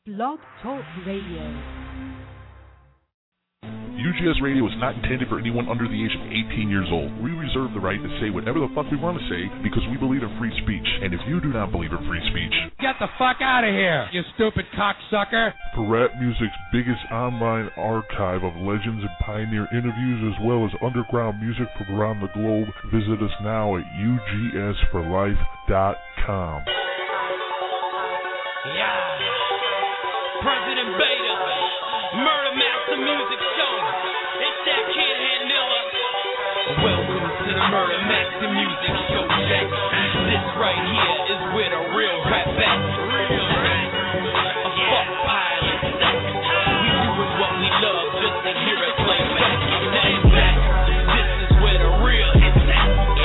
Blog Talk Radio. UGS Radio is not intended for anyone under the age of 18 years old. We reserve the right to say whatever the fuck we want to say because we believe in free speech. And if you do not believe in free speech, get the fuck out of here, you stupid cocksucker. For rap music's biggest online archive of legends and pioneer interviews as well as underground music from around the globe, visit us now at ugsforlife.com. Yeah. President Beta, Murder Master Music Show. It's that kid Handilla. Welcome to the Murder Master Music Show, Jack. This right here is where the real rap at. A fuck pilot. We doing what we love just to hear it play back. Now in fact, this is where the real is at.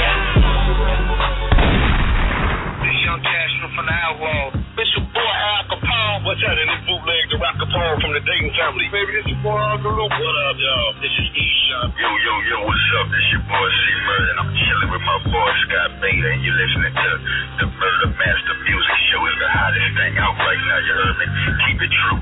This young Castro from the Outlaw. It's your boy Al Capone. What's that in this bootleg, the Rock Capone from the Dayton family? Baby, this your boy Uncle Luke. What up, y'all? This is E-Shop. Yo, what's up? This your boy C-Murder, and I'm chilling with my boy Scott Beta, and you're listening to the Murder Master Music Show. It's the hottest thing out right now, you heard me? Keep it true.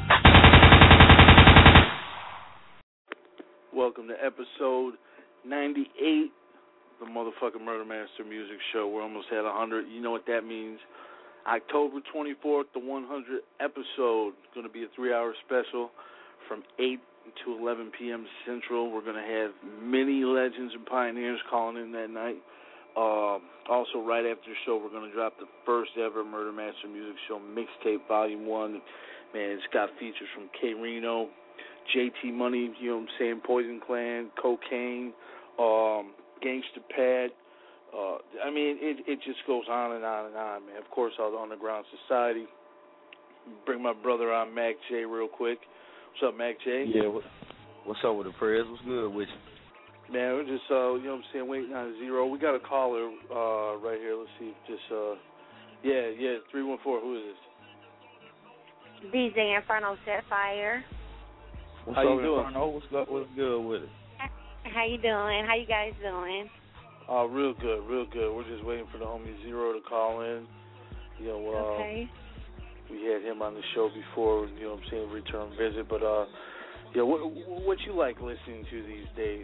Welcome to episode 98, the motherfucking Murder Master Music Show. We're almost at 100. You know what that means. October 24th, the 100th episode. It's going to be a 3-hour special from 8 to 11 p.m. Central. We're going to have many legends and pioneers calling in that night. Also, right after the show, we're going to drop the first ever Murder Master Music Show mixtape, Volume 1. Man, it's got features from K Reno, JT Money, you know what I'm saying, Poison Clan, Cocaine, Gangsta Pad. I mean, it just goes on and on and on, man. Of course, all the Underground Society. Bring my brother on, Mac J, real quick. What's up, Mac J? Yeah, what's up with the prayers? What's good with you? Man, we're just, you know what I'm saying, waiting on Zero. We got a caller right here. Let's see if this, yeah, 314. Who is this? DJ Inferno Sapphire. What's How up, you doing? Inferno? What's good with it? How you doing? How you guys doing? Real good, real good. We're just waiting for the homie Zero to call in. You know, okay. We had him on the show before, you know what I'm saying, return visit. But, yeah, what you like listening to these days?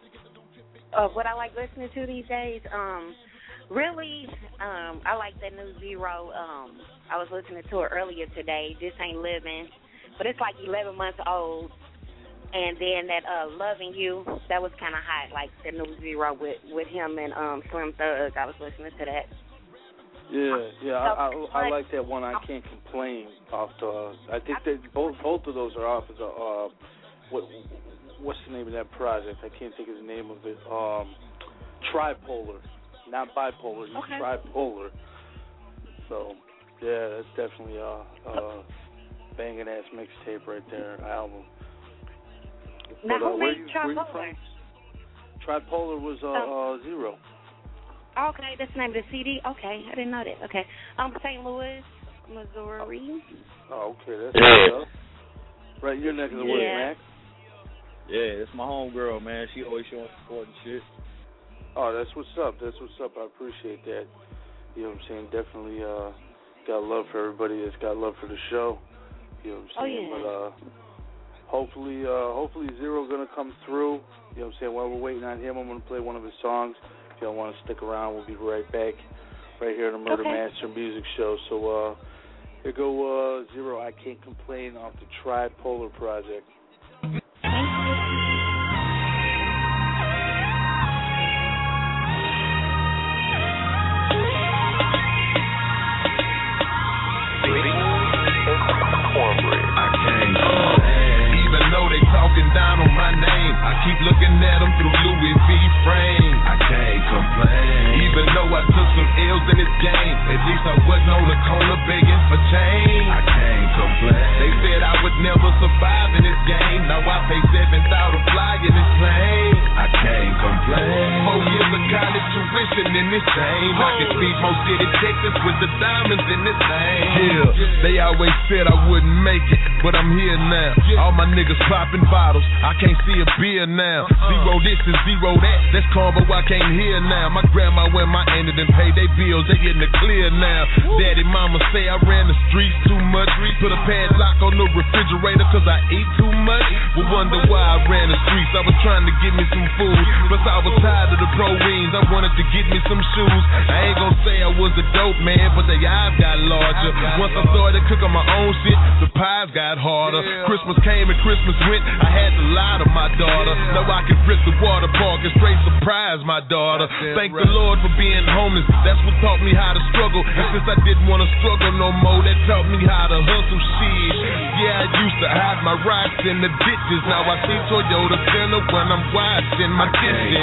What I like listening to these days? Really, I like that new Zero. I was listening to it earlier today. This Ain't Living. But it's like 11 months old. And then that Loving You, that was kind of hot, like the new Zero with him and Slim Thug. I was listening to that. Yeah, I like that one. I Can't Complain. Off the, I think that both of those are off of the what's the name of that project? I can't think of the name of it. Tripolar, not bipolar. It's okay. Tripolar. So yeah, that's definitely a banging ass mixtape right there, album. Now, who made Tripolar? Tripolar was Zero. Okay, that's the name of the CD. Okay, I didn't know that. Okay, St. Louis, Missouri. Oh, okay, that's right. Your neck of the woods, Mac. Yeah, it's my homegirl, man. She always showing support and shit. Oh, that's what's up. I appreciate that. You know what I'm saying? Definitely got love for everybody that's got love for the show. You know what I'm saying? Oh, yeah. But hopefully Zero gonna come through. You know what I'm saying? While we're waiting on him, I'm gonna play one of his songs. If y'all want to stick around, we'll be right back, right here on the Murder Master Music Show. So here go Zero. I Can't Complain off the Tripolar Project. Even though they talking down on my name, I keep looking at them through Louis V frame. I can't complain. Even though I took some L's in this game, at least I wasn't on the corner begging for change. I can't complain. They said I would never survive in this game. Now I pay $7,000 fly in this plane. I can't complain. 4 years of college tuition in this game. I can feed most city Texas with the diamonds in this thing. Yeah, they always said I wouldn't make it, but I'm here now. All my niggas popping bottles, I can't see a beer now. Zero this and zero that, that's combo I can't hear now. My grandma went my end and paid they bills, they getting the clear now. Daddy, mama say I ran the streets too much, put a padlock on the refrigerator cause I eat too much. Will wonder why I ran the streets. I was trying to get me some food, plus I was tired of the pro wings. I wanted to get me some shoes. I ain't gonna say I was a dope man, but the eyes got larger. Once I started cooking my own shit, the pies got harder. Christmas came and Christmas went, I had to lie to my daughter. Now I can rip the water park and straight surprise my daughter. Thank the Lord for being homeless, that's what taught me how to struggle. And since I didn't want to struggle no more, that taught me how to hustle shit. Yeah, I used to hide my rocks in the ditches. Now I see Toyota Center when I'm washing my dishes.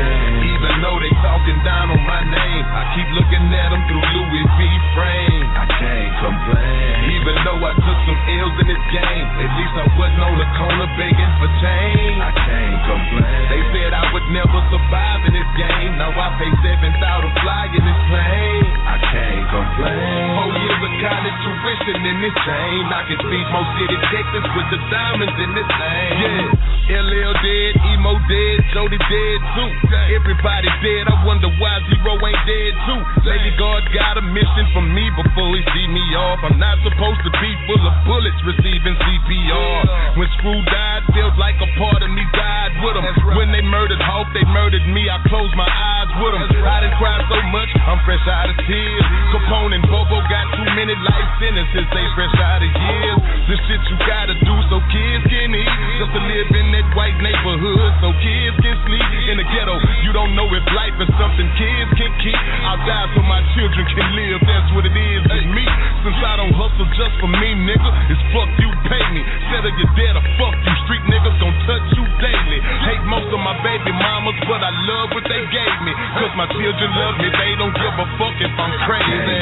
Even though they talking down on my name, I keep looking at them through Louis V frame. I can't complain. Even though I took some L's in this game, at least I wasn't on the corner begging for change. I can't complain. They said I would never survive in this game. Now I pay $7,000 fly in this plane. I can't complain. 4 years of college tuition in this chain. I can feed most city Texas with the diamonds in this thing. Yeah, LL dead, Emo dead, Jody dead too. Everybody dead, I wonder why Zero ain't dead too. Lady God got a mission for me before he see me off. I'm not supposed to be full of bullets receiving CPR. When Screw died, feels like a part of me died with him. When they murdered Hawk, they murdered me, I closed my eyes with him. I didn't cry so much, I'm fresh out of tears. Capone and Bobo got too many life sentences, they fresh out of years. This shit you gotta do so kids can eat, just to live in that white neighborhood so kids can sleep in the ghetto. You don't know if life is something kids can keep. I'll die so my children can live, that's what it is with me. Since I don't hustle just for me, nigga, it's fuck you, pay me. Settle your debt or fuck you, street niggas gon' touch you daily. Hate most of my baby mamas, but I love what they gave me. Cause my children love me, they don't give a fuck if I'm crazy.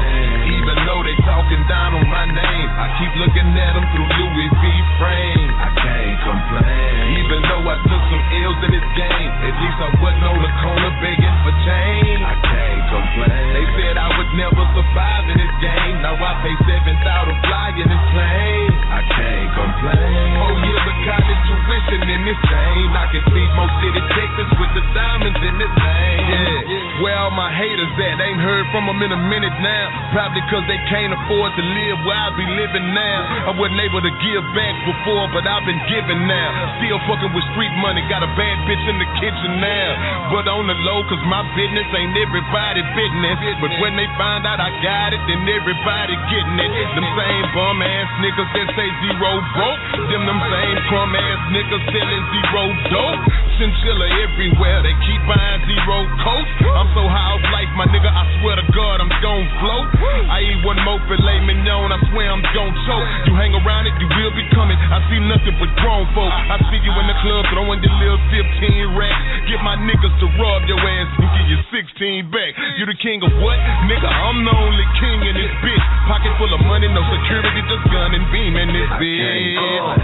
Even though they talking down on my name, I keep looking at them through Louis V frame. I can't complain. Even though I took some L's in this game, at least I wasn't on the corner begging for change. I can't complain. They said I would never survive in this game. Now I pay $7,000 fly in this plane. I can't complain. 4 years of college tuition in this chain. I can feed most city Texas with the diamonds in this thing. Yeah, where all my haters at? Ain't heard from them in a minute now. Probably cause they can't afford to live where I be living now. I wasn't able to give back before, but I've been giving now. Still fucking with street money, got a bad bitch in the kitchen now. But on the low, cause my business ain't everybody business. But when they find out I got it, then everybody getting it. Them same bum ass niggas that say zero broke, them same crumb ass niggas selling zero dope. Chinchilla everywhere, they keep buying zero coats. I'm so high off life, my nigga, I swear to God, I'm gon' float. I eat one more filet mignon, I swear I'm gon' choke. You hang around it, you will be coming. I see nothing but grown folk. I see you in the club throwing the little 15 racks. Get my niggas to rob your ass and give you 16 back. You the king of what? Nigga, I'm the only king in this bitch. Pocket full of money, no security, just gun and beam in this bitch.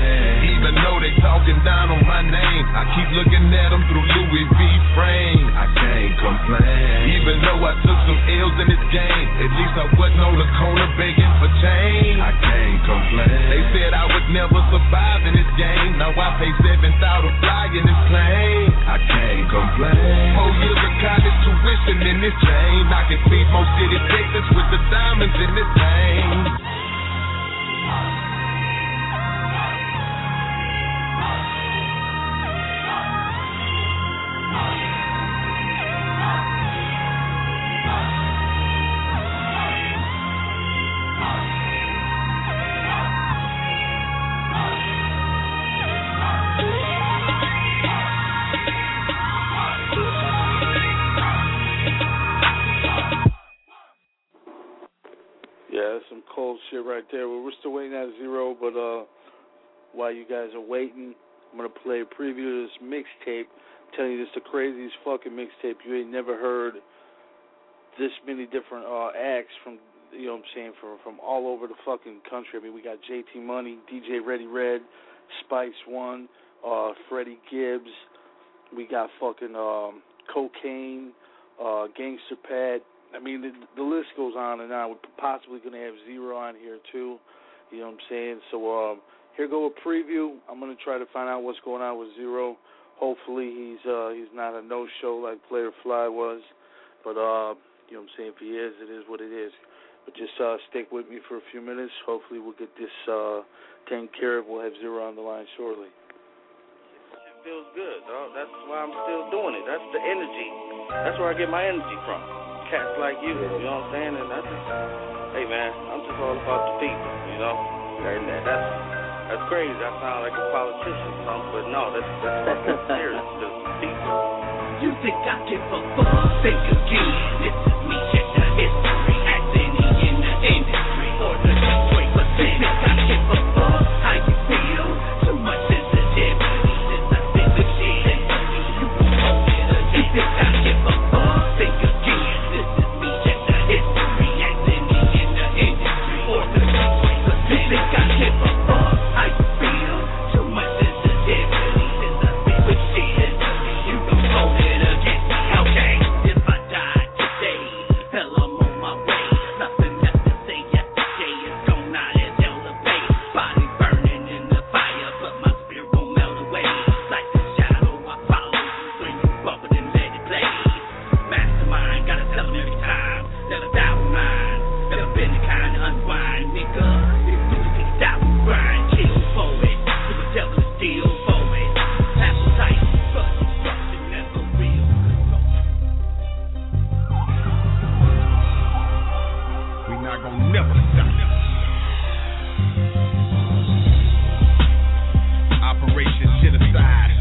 Even though they talking down on my name, I keep looking at them through Louis V frame. I can't complain. Even though I took some L's in this game, at least I wasn't on the corner begging for change. I can't complain. They said I would never survive in this game. Now I pay $7,000 fly in this plane. I can't complain. 4 years of college tuition in this chain. I can feed most city Texas with the diamonds in this thing. Some cold shit right there. Well, we're still waiting at zero, but while you guys are waiting, I'm going to play a preview of this mixtape. I'm telling you, this is the craziest fucking mixtape. You ain't never heard this many different acts from, you know what I'm saying, from all over the fucking country. I mean, we got JT Money, DJ Ready Red, Spice One, Freddie Gibbs. We got fucking Cocaine, Gangster Pat. I mean, the list goes on and on. We're possibly going to have Zero on here, too. You know what I'm saying? So here go a preview. I'm going to try to find out what's going on with Zero. Hopefully he's not a no-show like Player Fly was. But, you know what I'm saying, if he is, it is what it is. But just stick with me for a few minutes. Hopefully we'll get this taken care of. We'll have Zero on the line shortly. It feels good, dog. That's why I'm still doing it. That's the energy. That's where I get my energy from. Cats like you know what I'm saying? And that's just, hey, man, I'm just all about the people, you know? And that's crazy. I sound like a politician or something, but no, that's fucking serious. The people. You think I give a fuck? Think again. This is me, check the history. Acting in the industry or the Detroit percent. Think I give a fuck? How you feel? Too much sensitivity since I've been with shit. You won't hold it again. You think I give a fuck? Think again. This is me, check the history. Acting in the industry or the Detroit percent. Think I give a fuck? How you feel? Too much sensitivity since I've been with shit. You gon' hold it again. Okay, if I die today, hell, I'm on my way. Nothing left to say yesterday is gone out as hell to pay. Body burning in the fire, but my spirit won't melt away. Like the shadow I follow, when you bump it and let it play. Mastermind, gotta tell him every time. Never doubt mine, never been the kind to unwind, nigga. If you think that we grind, kill for it. You the devil is steal for it. Appetite, but destruction never real. We not gonna never stop. Operation Genocide.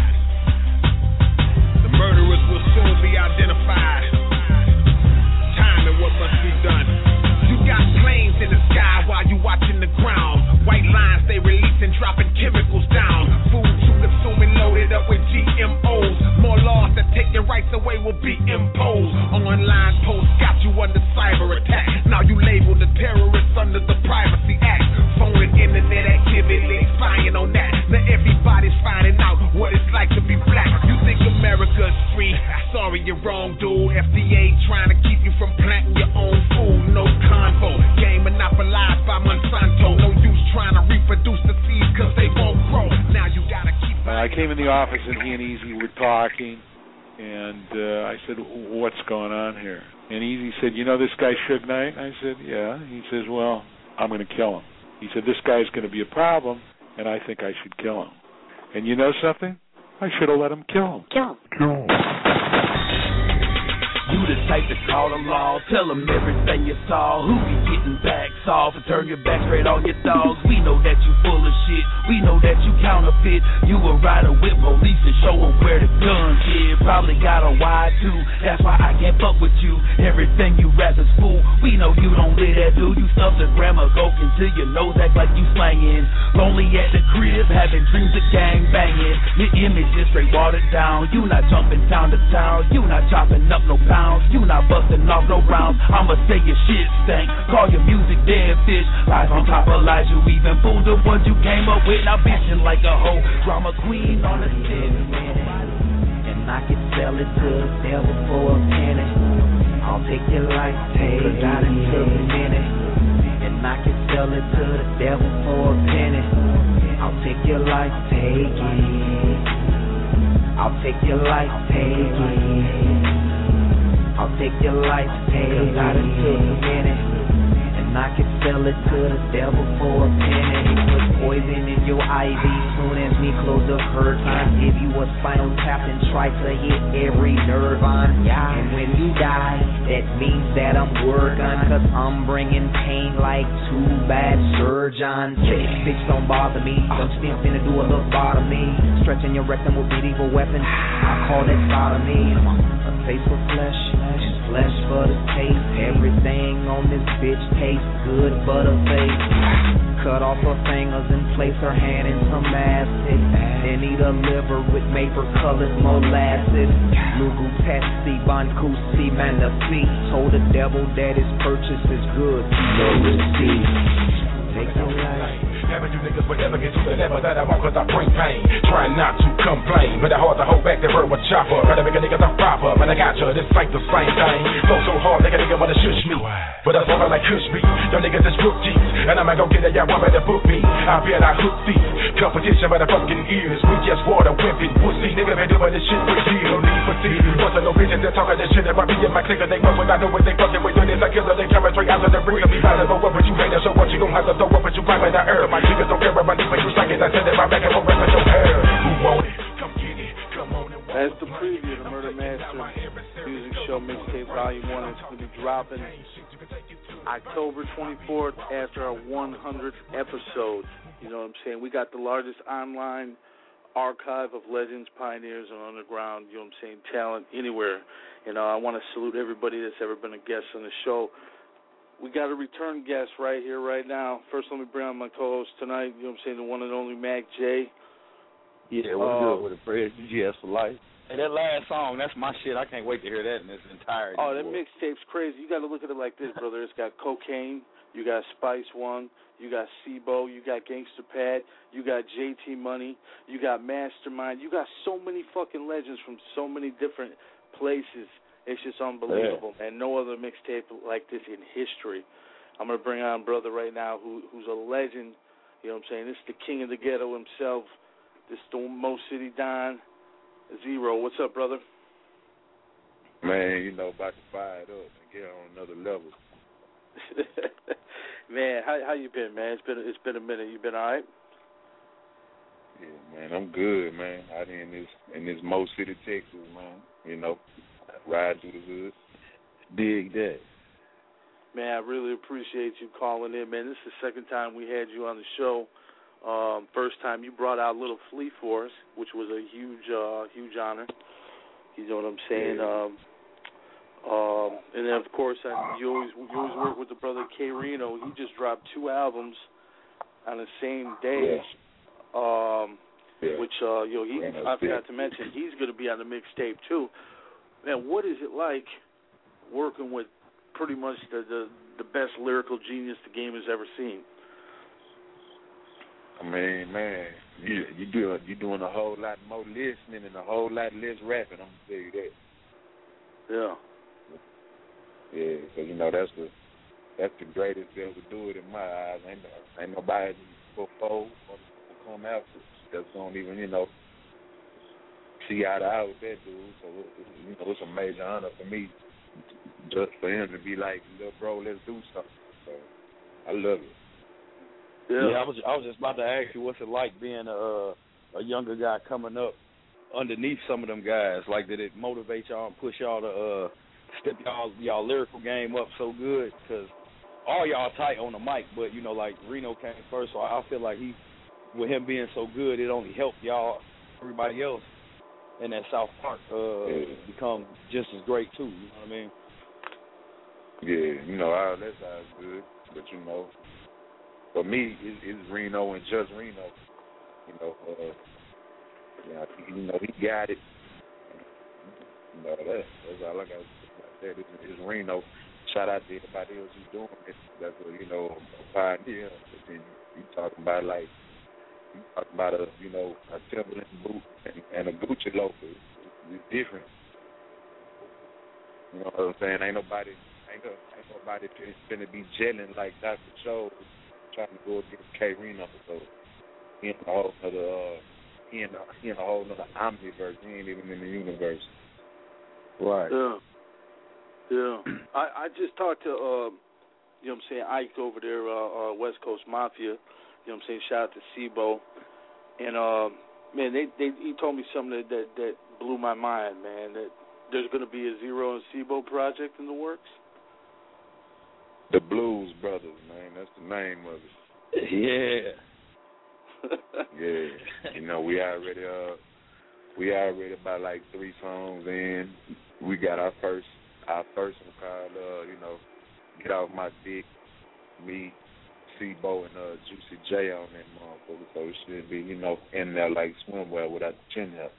The murderers will soon be identified. Time and what must be done. You got planes in the sky while you watching the ground. White lines they releasing, dropping chemicals down. Food you consuming loaded up with GMOs. More laws that take your rights away will be imposed. Online posts got you under cyber attack. Now you labeled the terrorists under the Privacy Act. Phone and internet activity spying on that. Now everybody's finding out what it's like to be black. You think America's free? Sorry, you're wrong, dude. FDA trying to keep you from planting your own food. No convo. Game monopolized by Monsanto. No use trying to reproduce the seeds because they won't grow. Now you gotta keep. I came in the office and he and Easy were talking, and I said, "What's going on here?" And Easy said, "You know this guy Suge Knight?" I said, "Yeah." He says, "Well, I'm going to kill him." He said, "This guy's going to be a problem, and I think I should kill him." And you know something? I should have let him kill him. Kill him. Kill him. You the type to call them law, tell them everything you saw. Who be getting backs off and turn your back straight on your dogs. We know that you full of shit, we know that you counterfeit. You a rider with police and show them where the guns is. Probably got a wide too, that's why I can't fuck with you. Everything you rap is fool, we know you don't live that dude. You stuff the grammar, go into your nose, act like you slanging. Lonely at the crib, having dreams of gang banging. Your image is straight watered down. You not jumping town to town, you not chopping up no pounds. You not busting off no rounds. I'ma say your shit stank. Call your music dead fish. Life on top of lies. You even fooled the ones you came up with. Now bitching like a hoe. Drama queen on the set. And I can sell it to the devil for a penny. I'll take your life, cause I done took a minute. And I can sell it to the devil for a penny. I'll take your life, take it. I'll take your life, take it. I'll take your life, cause I done took a minute. And I can sell it to the devil for a penny. Put poison in your IV soon as we close the curtain. Give you a spinal tap and try to hit every nerve on. And when you die, that means that I'm working, cause I'm bringing pain like two bad surgeons. Bitch, don't bother me. Don't you think I'm finna do a little bottomy? Stretching your rectum with medieval weapons, I call that sodomy. A taste for flesh, and flesh for the taste. Everything on this bitch tastes good but a face. Cut off her fingers and place her hand in some acid. Then eat her liver with maple colored molasses. Lugu Tessie, Bankusi, Mandafi. Told the devil that his purchase is good. No receipt. Take your life. niggas would never get to the level that I want cause I bring pain. Trying not to complain, but I hard to hold back the verbal chopper. Gotta make a nigga the proper, but I got you, this ain't the same thing. Flow so hard, nigga wanna shush me. But that's why I like Kush beats. Them niggas is rookies, and I'ma go get a y'all woman to book me. I bet I hook these. Competition by the fucking ears. We just water wimpy pussy. Nigga been doing this shit for years. No need for tea. Wasn't no bitches that talking this shit. If I be in my clique, they fuck with I know what they fucking with. This I kill her, they camera straight out of the ring. Be valuable, what would you hate? So what you gon' have to throw up, but you climb in the air. My niggas don't care about these when you suck it. I said that my back and forth with your hair. Who want it? Come get it. Come on and That's the preview of the Murder Master Music Show Mixtape Volume 1. It's going to be dropping October 24th after our 100th episode. You know what I'm saying? We got the largest online archive of legends, pioneers, and underground, you know what I'm saying, talent anywhere. And I want to salute everybody that's ever been a guest on the show. We got a return guest right here, right now. First, let me bring on my co-host tonight, you know what I'm saying, the one and only Mac J. Yeah, what's good with it, Fred? GS for life. Hey, that last song, that's my shit. I can't wait to hear that in its entirety. Oh, that mixtape's crazy. You got to look at it like this, brother. It's got Cocaine, you got Spice One, you got Sibo, you got Gangsta Pat, you got JT Money, you got Mastermind. You got so many fucking legends from so many different places. It's just unbelievable, man. No other mixtape like this in history. I'm going to bring on a brother right now who's a legend. You know what I'm saying? This is the king of the ghetto himself. This is the Mo City Don, Zero. What's up, brother? Man, you know, about to fire it up and get on another level. Man, how you been, man? It's been a minute. You been all right? Yeah, man, I'm good, man. Out in this Mo City, Texas, man. You know, ride through the hood. Dig that. Man, I really appreciate you calling in, man. This is the second time we had you on the show. First time you brought out Little Flea for us, which was a huge honor. You know what I'm saying? Yeah. And then of course you always work with the brother K Reno. He just dropped 2 albums on the same day. Which I forgot to mention he's going to be on the mixtape too. Man, what is it like working with pretty much the best lyrical genius the game has ever seen? I mean, man, you're doing a whole lot more listening and a whole lot less rapping. I'm gonna tell you that. Yeah. Yeah, so you know that's the greatest to ever do it in my eyes. Ain't nobody before or come after that's gonna even see eye to eye with that dude. So it's a major honor for me just for him to be like, little bro, let's do something. So I love it. Yeah, I was just about to ask you, what's it like being a younger guy coming up underneath some of them guys? Like, did it motivate y'all and push y'all to step y'all lyrical game up so good? Because all y'all tight on the mic, but like Reno came first, so I feel like with him being so good, it only helped y'all, everybody else in that South Park become just as great too. You know what I mean? Yeah, all that sounds good, but for me, it's Reno and just Reno. He got it. That's all I got to say. It's Reno. Shout out to everybody else who's doing it. That's a pioneer. You talking about a Timberland boot and a Gucci loafer. It's different. You know what I'm saying? Ain't nobody finna be gelling like Dr. Cho trying to go against K Reno. So he in a whole other omniverse. He ain't even in the universe. Right. Yeah. I just talked to Ike over there, West Coast Mafia. You know what I'm saying? Shout out to Sibo. And man, he told me something that blew my mind, man. That there's going to be a Zero and Sibo project in the works. The Blues Brothers, man. That's the name of Yeah. it. Yeah. We already about like 3 songs in. We got our first one called Get Off My Dick. Me, Sibo, and Juicy J on that motherfucker. So it should be, in there like swimwear without the chin up.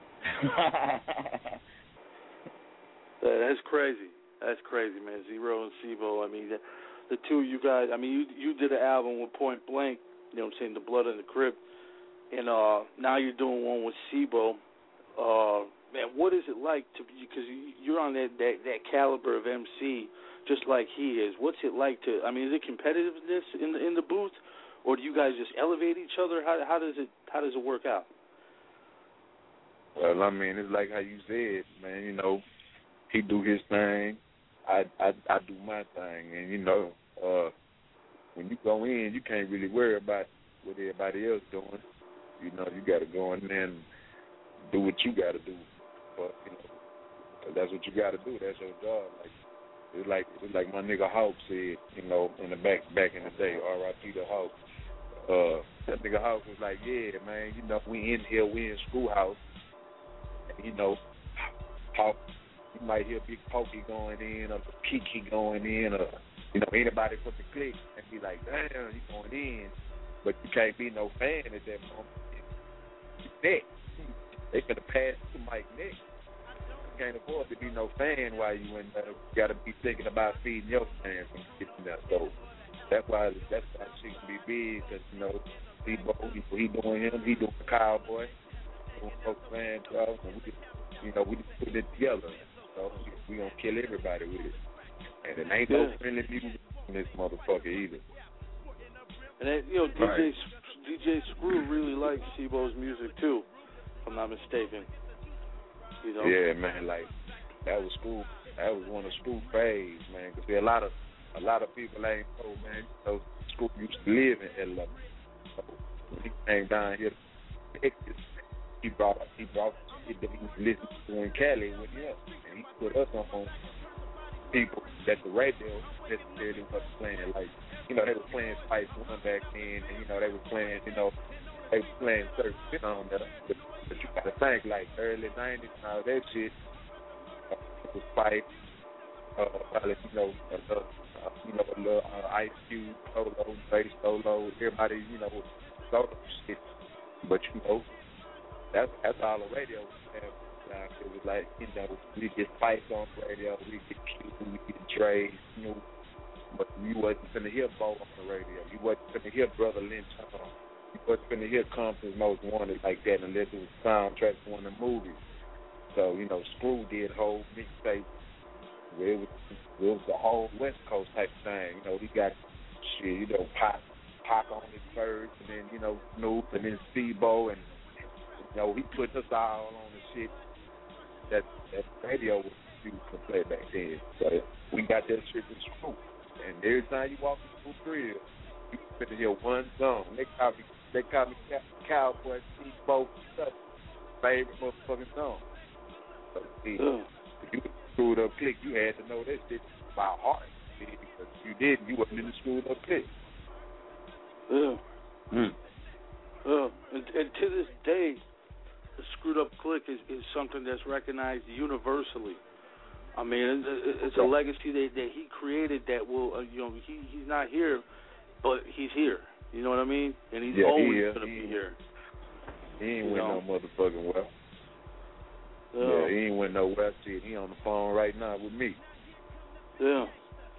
That's crazy. That's crazy, man. Zero and Sibo. I mean, the two of you guys. I mean, you did an album with Point Blank. You know what I'm saying? The Blood in the Crib. And now you're doing one with C-Bo. Man, what is it like to be, because you're on that caliber of MC just like he is. What's it like to, I mean, is it competitiveness in the booth, or do you guys just elevate each other? How does it work out? Well, I mean, it's like how you said, man, you know, he do his thing, I do my thing, and you know, when you go in, you can't really worry about what everybody else doing. You know, you got to go in there and do what you got to do. But you know, that's what you got to do. That's your job. Like it's like my nigga Hawk said, you know, in the back in the day, R.I.P. to Hawk. That nigga Hawk was like, yeah, man, you know, we in here, we in Schoolhouse, and you know, Hawk, you might hear Big Pokey going in or Kiki going in or you know anybody from the clique and be like, damn, you going in, but you can't be no fan at that moment. Next. They could have passed to Mike next. You can't afford to be no fan while you in there. You got to be thinking about feeding your fans and getting that. So that's why she can be big, because, you know, he doing him, he doing the Cowboy, doing folks fans, and we just put it together. So we going to kill everybody with it. And it ain't no friendly music in this motherfucker either. And then, you know, DJ Screw really likes C-Bo's music too, if I'm not mistaken. You know? Yeah, man. Like that was Screw. That was one of Screw's faves, man. Because a lot of people ain't know, man. You know, Screw used to live in LA. So when he came down here to Texas, he brought shit that he was listening to in Cali with him, and he put us on people that the radio necessarily wasn't playing. Like, you know, they were playing Spice One back then, and you know they were playing, certain shit on there. But you gotta think, like early '90s, and all that shit. It was Spice, probably a little Ice Cube solo, bass solo, everybody, you know, solo shit. But you know, that's all the radio was. It was like, you know, we get Spice on the radio, we get Q, we get Dre, Snoop, but you wasn't finna hear Bo on the radio. You wasn't finna hear Brother Lynch on. You wasn't finna hear Compton's Most Wanted like that unless it was soundtrack to one of the movies. So, you know, Screw did whole mixtape where it was the whole West Coast type thing. You know, he got shit, you know, Pac on his first, and then, you know, Snoop, and then C-Bo, and, you know, he put us all on the shit that radio was used to play back then. So we got that shit in Screw. And every time you walk into the crib, you can hear one song. They call me Cowboy, C-Bo, favorite motherfucking song. So see, if you screwed up click, you had to know that shit by heart. Because if you didn't, you wasn't in the screwed up click. And to this day, the Screwed Up Click is something that's recognized universally. I mean, it's a legacy that he created that will, you know, he's not here, but he's here. You know what I mean? And he's always going to be here. He ain't went no motherfucking well. Yeah, he ain't went nowhere. Shit, he on the phone right now with me. Yeah.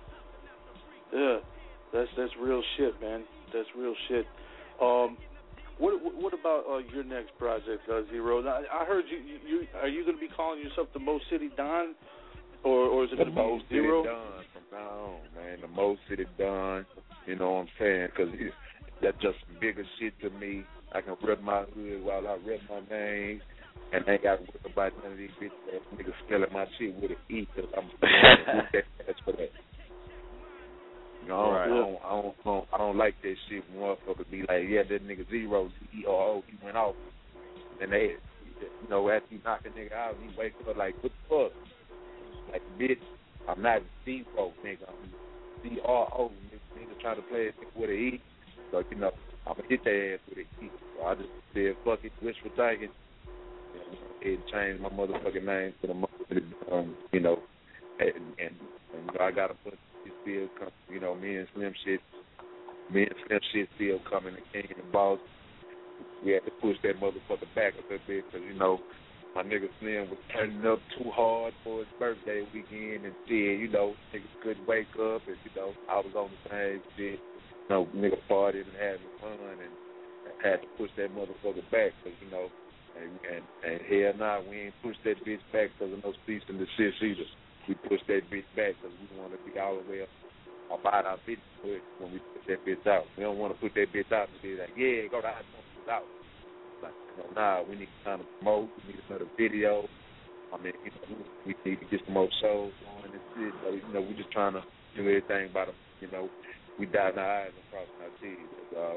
That's real shit, man. That's real shit. What about your next project, Zero? Now, I heard you are you going to be calling yourself the Mo City Don, or is it going to be Zero? The Mo City Don from now on, man. The Mo City Don. You know what I'm saying? Because that's just bigger shit to me. I can rep my hood while I rep my name, and I ain't got to worry about none of these bitches niggas spelling my shit with an E, because I'm that's for that. You know, I don't like that shit when motherfuckers be like, yeah, that nigga Zero, Z-E-R-O, he went off. And they, you know, after you knock a nigga out, he wake up like, what the fuck? Like, bitch, I'm not Zero, nigga. I'm Z-R-O, nigga trying to play it with an E. So, you know, I'm going to hit their ass with an E. So I just said, fuck it, wishful thinking. And change my motherfucking name to the motherfucking, you know, and you know, I got to put still come, you know, me and Slim Shit still coming, the King and the Boss. We had to push that motherfucker back a little bit because, you know, my nigga Slim was turning up too hard for his birthday weekend and shit, you know, niggas couldn't wake up and, you know, I was on the same shit. nigga partying and having fun, and had to push that motherfucker back, cause and hell nah, we ain't pushed that bitch back because of no cease and desist either. We pushed that bitch back because we want to be all the way up about our bitch when we put that bitch out. We don't want to put that bitch out and be like, yeah, go to iTunes out. Like, nah, we need to kind of promote. We need another video. I mean, we need to get some more shows on and shit. So, we're just trying to do everything by the, we dotting our I's and crossing our T's.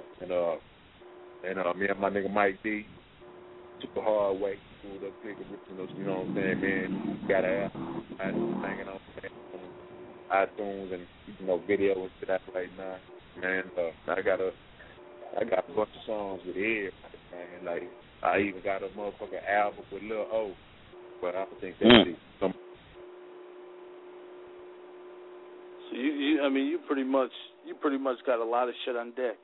And me and my nigga Mike D took the hard way, pulled up bigger, you know what I'm saying, man. Got an album hanging on iTunes and video and shit out right now, man. I got a bunch of songs with everybody, man. Like I even got a motherfucking album with Lil O, but I don't think that's it. So you pretty much got a lot of shit on deck.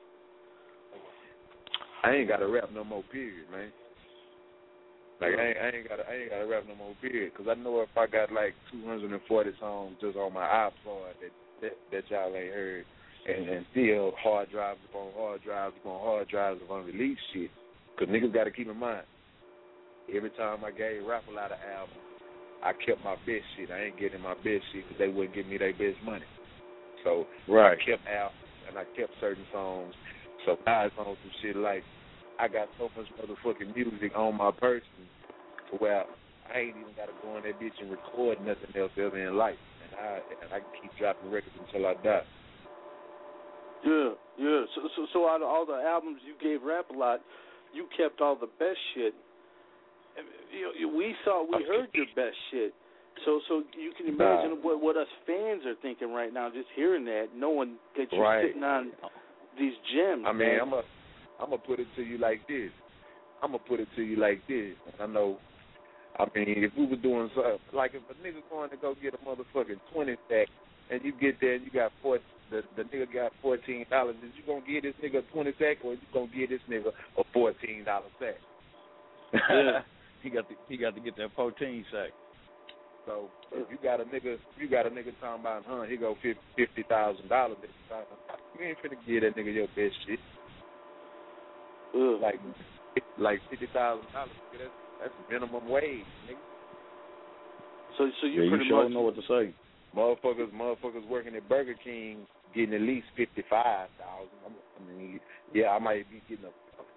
I ain't got to rap no more, period, man. Like I ain't got to rap no more, period. Because I know if I got like 240 songs just on my iPod that y'all ain't heard, and still hard drives upon hard drives upon hard drives of unreleased shit. Because niggas got to keep in mind, every time I gave Rap-A-Lot an album, I kept my best shit. I ain't getting my best shit because they wouldn't give me their best money. So I kept albums and I kept certain songs. So now it's on some shit like I got so much motherfucking music on my person to where I ain't even got to go in that bitch and record nothing else ever in life. And I can keep dropping records until I die. Yeah. So out of all the albums you gave Rap-A-Lot, you kept all the best shit. We heard your best shit. So you can imagine what us fans are thinking right now, just hearing that, knowing that you're sitting on these gems. I mean, I'm gonna put it to you like this. I know. I mean, if we were doing something like if a nigga going to go get a motherfucking 20 sack, and you get there and you got the nigga got $14, is you gonna give this nigga a 20 sack or you gonna give this nigga a $14 sack? Yeah, he got to get that 14 sack. So if you got a nigga talking about, he go $50,000 this time, you ain't finna give that nigga your best shit. Like $50,000, that's minimum wage, nigga. So you pretty much know what to say. Motherfuckers working at Burger King getting at least $55,000. I mean, yeah, I might be getting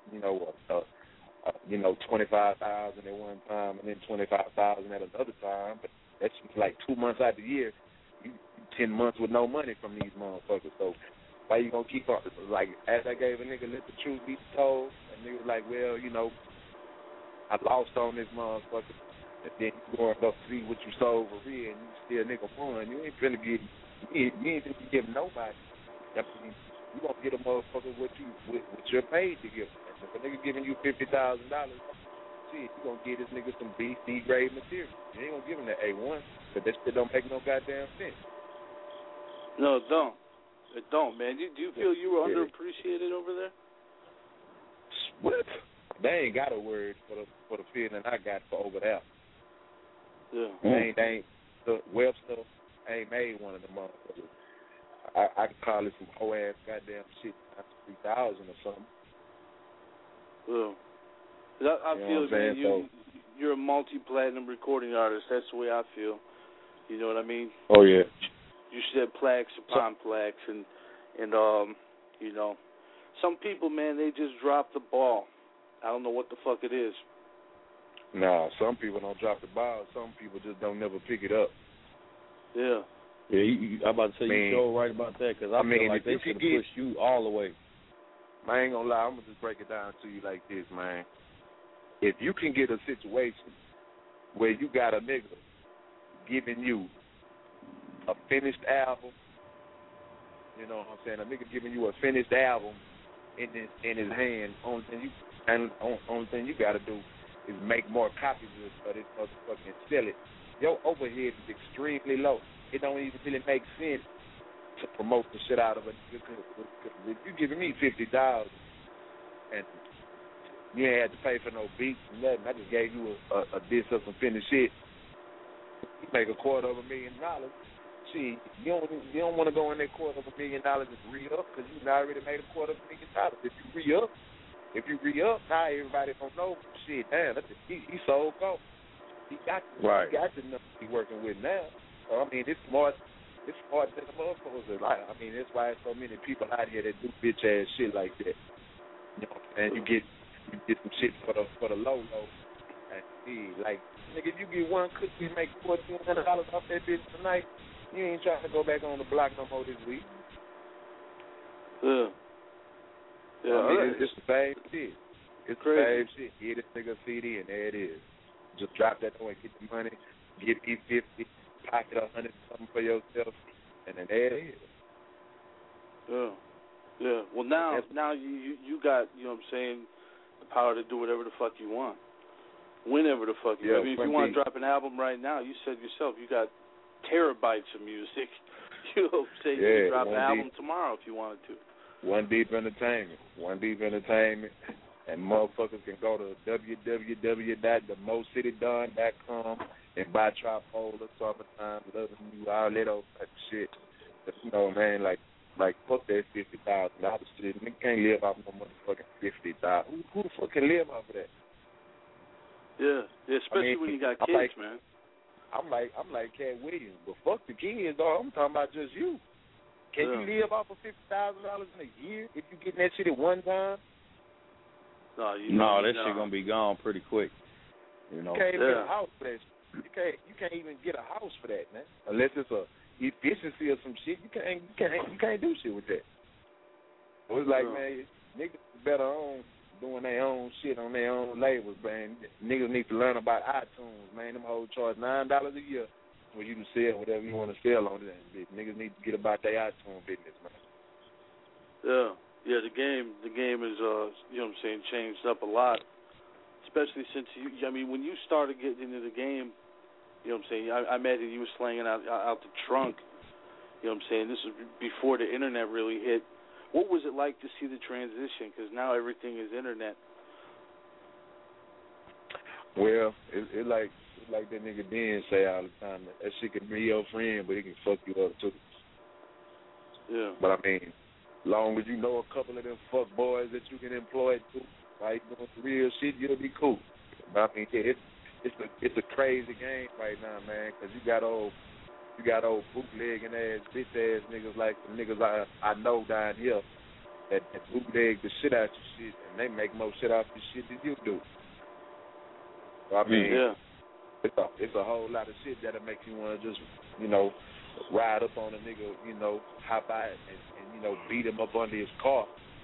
$25,000 at one time and then $25,000 at another time, but that's like 2 months out of the year. You 10 months with no money from these motherfuckers. So why you gonna keep on? Like, as I gave a nigga let the truth be told, and nigga was like, well, I lost on this motherfucker, and then you going to go see what you sold for real, and you still nigga won. You ain't finna give nobody. I mean, you gonna get a motherfucker what you're paid to give. If a nigga giving you $50,000, shit, you gonna give this nigga some B, C grade material. You ain't gonna give him that A1, but that shit don't make no goddamn sense. No, it don't. It don't, man. Do you feel you were underappreciated over there? What? They ain't got a word for the feeling I got for over there. Yeah. They ain't Webster ain't made one of them motherfuckers. I could call it some whole ass goddamn shit, 3,000 or something. Yeah. I feel, man, you're a multi-platinum recording artist. That's the way I feel. You know what I mean? Oh, yeah. You should have plaques upon plaques, and some people, man, they just drop the ball. I don't know what the fuck it is. Nah, some people don't drop the ball. Some people just don't never pick it up. Yeah. Yeah, I'm about to say you're so right about that, because I feel like they should have pushed you all the way. I ain't gonna lie, I'm gonna just break it down to you like this, man. If you can get a situation where you got a nigga giving you a finished album, you know what I'm saying? A nigga giving you a finished album in his hand. Only thing you got to do is make more copies of this motherfucker and sell it. Your overhead is extremely low. It don't even really make sense to promote the shit out of it. If you giving me $50,000 and you ain't had to pay for no beats and nothing, I just gave you a diss of some finished shit. You make $250,000. see, you don't want to go in that $250,000 and re-up because you already made $250,000. If you re-up, now everybody don't know. Shit, damn, he sold gold. He got the number he working with now. So, I mean, it's smart than the motherfuckers. Like, I mean, that's why there's so many people out here that do bitch-ass shit like that. You know, and you get some shit for the low. And see, like, nigga, if you get one cookie and make $1,400 off that bitch tonight, you ain't trying to go back on the block no more this week. Yeah. I mean, it's the same shit. It's the same shit. Get this nigga a CD and there it is. Just drop that joint, get the money, get E50, pocket 100 something for yourself, and then there it is. Yeah. Well, now you got, you know what I'm saying, the power to do whatever the fuck you want. Whenever the fuck you want. I mean, if you want to drop an album right now, you said yourself, you got terabytes of music. You know what I'm saying? You can drop an album tomorrow if you wanted to. One Deep Entertainment, and motherfuckers can go to www.themocityDon.com and buy Tripolar, Summertime, Loving You, all that old type of shit. But, you know, man, like fuck that $50,000 shit. Nigga can't live off no motherfucking $50,000. Who the fuck can live off of that? Yeah, especially when you got kids, man. I'm like Cat Williams, but fuck the kids, dog. I'm talking about just you. Can you live off of $50,000 in a year if you get that shit at one time? No, that shit gonna be gone pretty quick. You know, you can't even get a house for that. You can't even get a house for that, man. Unless it's a efficiency or some shit. You can't do shit with that. So it's like, man, niggas better on doing their own shit on their own labels, man. Niggas need to learn about iTunes, man. Them hoes charge $9 a year for you to sell whatever you want to sell on that bitch. Niggas need to get about their iTunes business, man. Yeah, the game is, you know what I'm saying, changed up a lot. Especially since when you started getting into the game, you know what I'm saying, I imagine you were slanging out the trunk. You know what I'm saying? This was before the internet really hit. What was it like to see the transition? Because now everything is internet. Well, it's like that nigga Den say all the time. That shit can be your friend, but it can fuck you up too. Yeah. But I mean, long as you know a couple of them fuck boys that you can employ too, like doing some real shit, you'll be cool. But I mean, yeah, it's a crazy game right now, man, because you got old bootlegging ass, bitch ass niggas like the niggas I know down here that bootleg the shit out your shit, and they make more shit off your shit than you do. So, I mean, it's a whole lot of shit that'll make you want to just, you know, ride up on a nigga, you know, hop out and you know, beat him up under his car.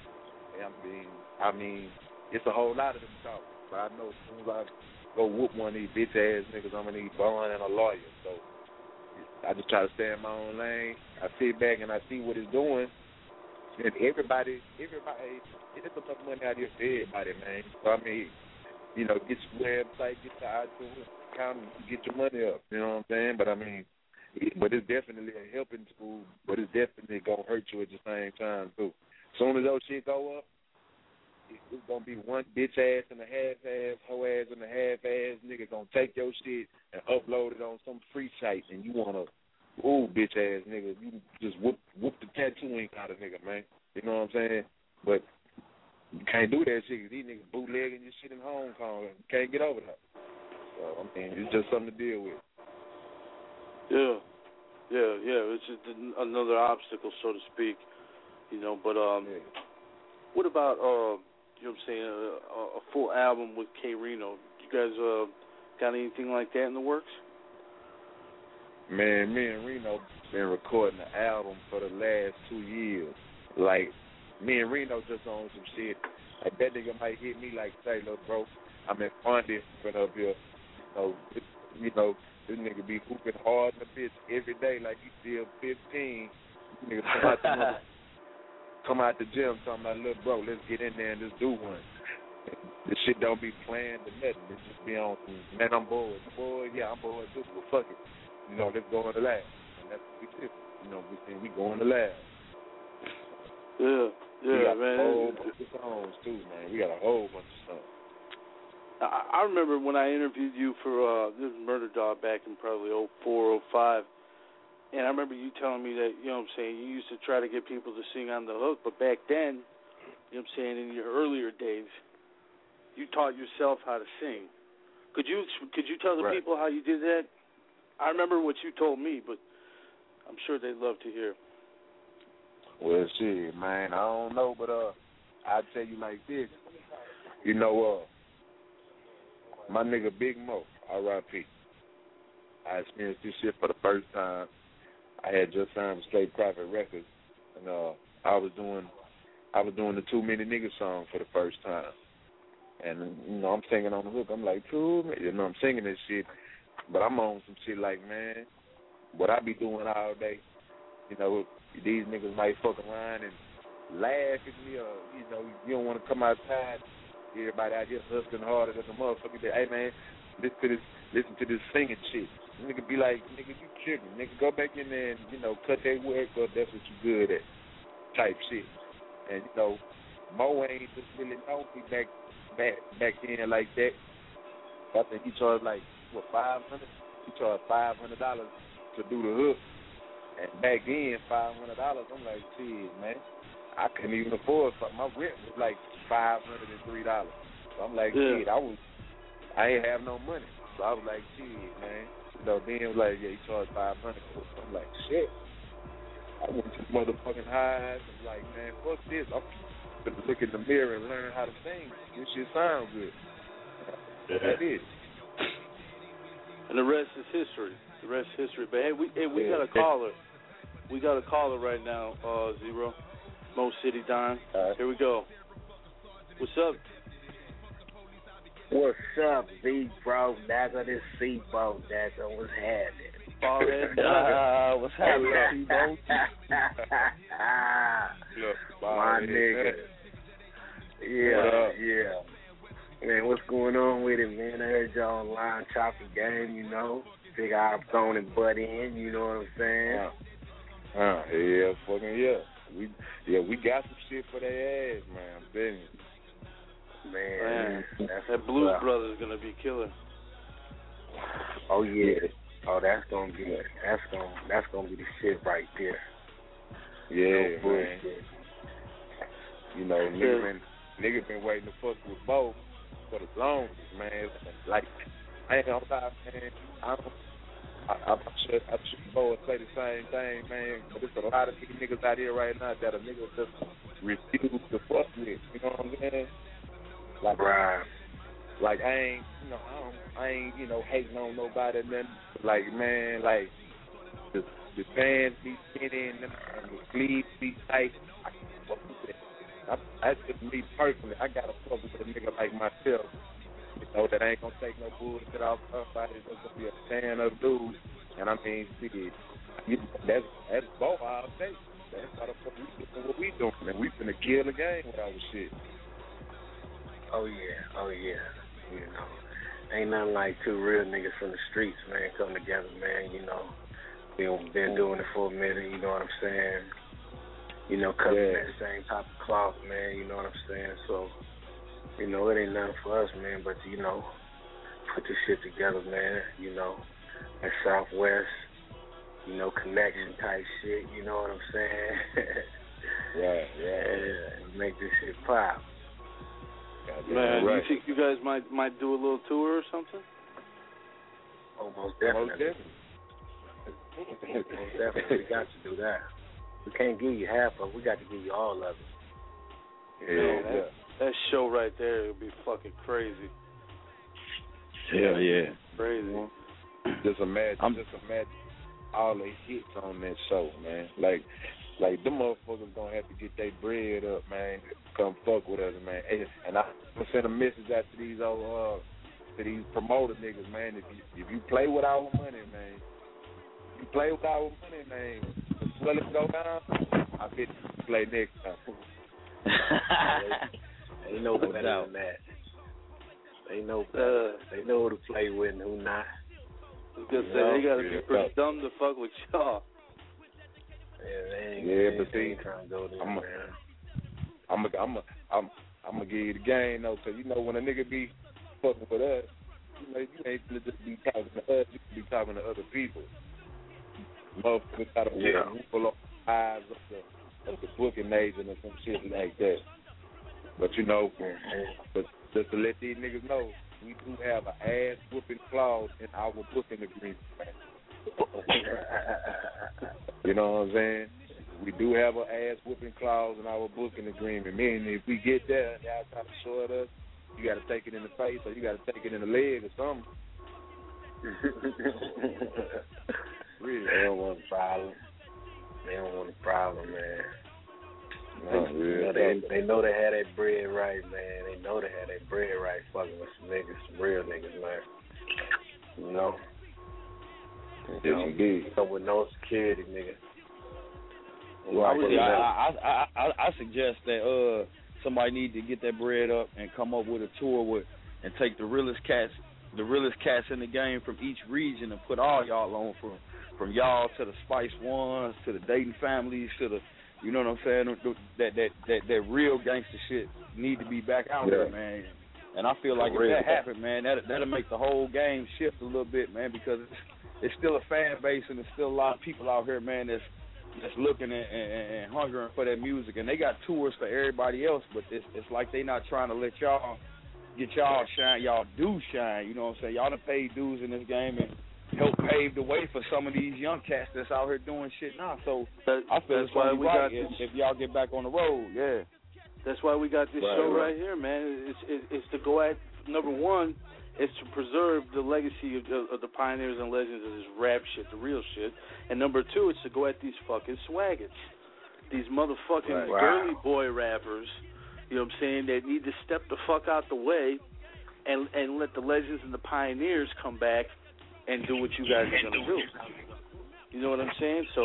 I mean, it's a whole lot of them talk. But I know as soon as I go whoop one of these bitch ass niggas, I'm gonna need bond and a lawyer. So I just try to stay in my own lane. I sit back and I see what it's doing. And everybody, it's enough money out here for everybody, man. So I mean, you know, get your website, get your iTunes account, get your money up. You know what I'm saying? But I mean, but it's definitely a helping tool, but it's definitely gonna hurt you at the same time too. As soon as those shit go up, it's gonna be one bitch ass and a half ass, hoe ass and a half ass nigga gonna take your shit and upload it on some free site, and you wanna, ooh, bitch ass nigga, you just whoop the tattoo ink out of nigga, man. You know what I'm saying? But you can't do that shit 'cause these niggas bootlegging your shit in Hong Kong. You can't get over that. So I mean, it's just something to deal with. Yeah. It's just another obstacle, so to speak. You know, but what about you know what I'm saying, a full album with K Reno? You guys got anything like that in the works? Man, me and Reno been recording the album for the last 2 years. Like, me and Reno just on some shit. Like, that nigga might hit me like, say, look, bro, I'm in Fondy up here. You know, this nigga be hooping hard in the bitch every day like he still 15. Nigga come out the gym talking about, look, bro, let's get in there and just do one. This shit don't be planned or nothing. It just be on, man, I'm bored. Boy, yeah, I'm bored too, but fuck it. You know, let's go in the lab. And that's what we did. You know, we go in the lab. Yeah, we got man. A whole bunch of songs too, man. We got a whole bunch of songs. I remember when I interviewed you for this Murder Dog back in probably 04, 05. And I remember you telling me that, you know what I'm saying, you used to try to get people to sing on the hook, but back then, you know what I'm saying, in your earlier days, you taught yourself how to sing. Could you tell the people how you did that? I remember what you told me, but I'm sure they'd love to hear. Well, shit, man, I don't know, but I'll tell you like this. You know, my nigga Big Mo, R.I.P. I experienced this shit for the first time. I had just signed with Straight Profit Records, and I was doing the Too Many Niggas song for the first time. And, you know, I'm singing on the hook. I'm like, too many. You know, I'm singing this shit. But I'm on some shit like, man, what I be doing all day, you know, these niggas might fuck around and laugh at me or, you know, you don't want to come outside. Everybody out here hustling harder than the motherfucker. Hey, man, listen to this singing shit. Nigga be like, nigga, you tripping. Nigga, go back in there and, you know, cut that work up. That's what you good at type shit. And, you know, Mo ain't just really know me back then like that. I think he charged like, what, $500? He charged $500 to do the hook. And back then, $500, I'm like, shit, man, I couldn't even afford something. My rent was like $503. So I'm like, shit, I ain't have no money. So I was like, shit, man. You know, then it was like, yeah, he charged $500. I'm like, shit. I went to motherfucking highs and like, man, fuck this. I'm gonna look in the mirror and learn how to sing. This shit sound good. That is. And the rest is history. The rest is history. But hey, we got a caller. We got a caller right now, Zero. Mo City Don. Here we go. What's up? What's up, big bro? Nagger, this C-Bo, Nagger. What's happening? What's happening, C-Bo? My nigga. Yeah. Man, what's going on with it, man? I heard y'all online chopping game, you know. Figure I've thrown and butt in, you know what I'm saying? Yeah, fucking yeah. We got some shit for their ass, man. I'm telling you. Man, that Blues Brothers gonna be killer. Oh yeah. Oh, that's gonna be the shit right there. Yeah, no man. You know, nigga been waiting to fuck with Bo for the longest, man. Like, I ain't gonna lie, man. I'm sure Bo will say the same thing, man. But there's a lot of niggas out here right now that a nigga just refuse to fuck with. You know what I'm saying? Like, like I ain't, you know, hating on nobody and nothing. Like, man, like the pants be skinny and the sleeves be tight. I can't fuck with that. That's just me personally. I gotta fuck with a nigga like myself. You know, that ain't gonna take no bullshit off somebody that's gonna be a fan of dudes. And I mean, see, that's both our day. That's how the fuck we doing what we doing, and we finna kill the game with our shit. Oh yeah. You know, ain't nothing like two real niggas from the streets, man, come together, man. You know, we've been doing it for a minute. You know what I'm saying? You know, cutting that same type of cloth, man. You know what I'm saying? So, you know, it ain't nothing for us, man, but you know, put this shit together, man. You know, at Southwest, you know, connection type shit. You know what I'm saying? Yeah. Make this shit pop. Man, you think you guys might do a little tour or something? Oh, most definitely. Most definitely, we got to do that. We can't give you half of it. We got to give you all of it. That show right there would be fucking crazy. Hell yeah. Crazy. Just imagine all the hits on that show, man. Like them motherfuckers gonna have to get their bread up, man. Come fuck with us, man. And I'm gonna send a message out to these to these promoter niggas, man. If you play with our money, man. When it go down, I bet you play next time. They know better than that. They know better. They know who to play with and who not. I was gonna say, they gotta be pretty dumb to fuck with y'all. But see, I'm gonna give you the game though, cause you know when a nigga be fucking with us, you know you ain't gonna just be talking to us, you can be talking to other people. Motherfuckers try to put a roof on the eyes of the booking agent or some shit like that. But you know, but just to let these niggas know, we do have an ass whooping clause in our booking agreement. You know what I'm saying? We do have an ass whooping clause in our booking agreement. Meaning if we get there and y'all try to short us, you got to take it in the face or you got to take it in the leg or something. Really, they don't want a problem. They don't want a problem, man. They know they had that bread right, man. They know they had that bread right, fucking with some niggas, some real niggas, man. You know? Yes, indeed. So with no security, nigga. I suggest that somebody need to get that bread up and come up with a tour and take the realest cats in the game from each region and put all y'all on from y'all to the Spice Ones to the Dayton families to the, you know what I'm saying, that real gangster shit need to be back out there, man. And I feel like if that happened, man, that'll make the whole game shift a little bit, man, because it's still a fan base and there's still a lot of people out here, man, that's looking and hungering for that music, and they got tours for everybody else, but it's like they not trying to let y'all get y'all shine. Y'all do shine, you know what I'm saying? Y'all done paid dues in this game and help pave the way for some of these young cats that's out here doing shit now. So I feel that's why we got if y'all get back on the road, yeah. That's why we got this show right here, man. It's to go at, number one, it's to preserve the legacy of the pioneers and legends of this rap shit, the real shit. And number two, it's to go at these fucking swaggets, these motherfucking girly boy rappers, you know what I'm saying, that need to step the fuck out the way and let the legends and the pioneers come back and do what you guys are going to do. You know what I'm saying? So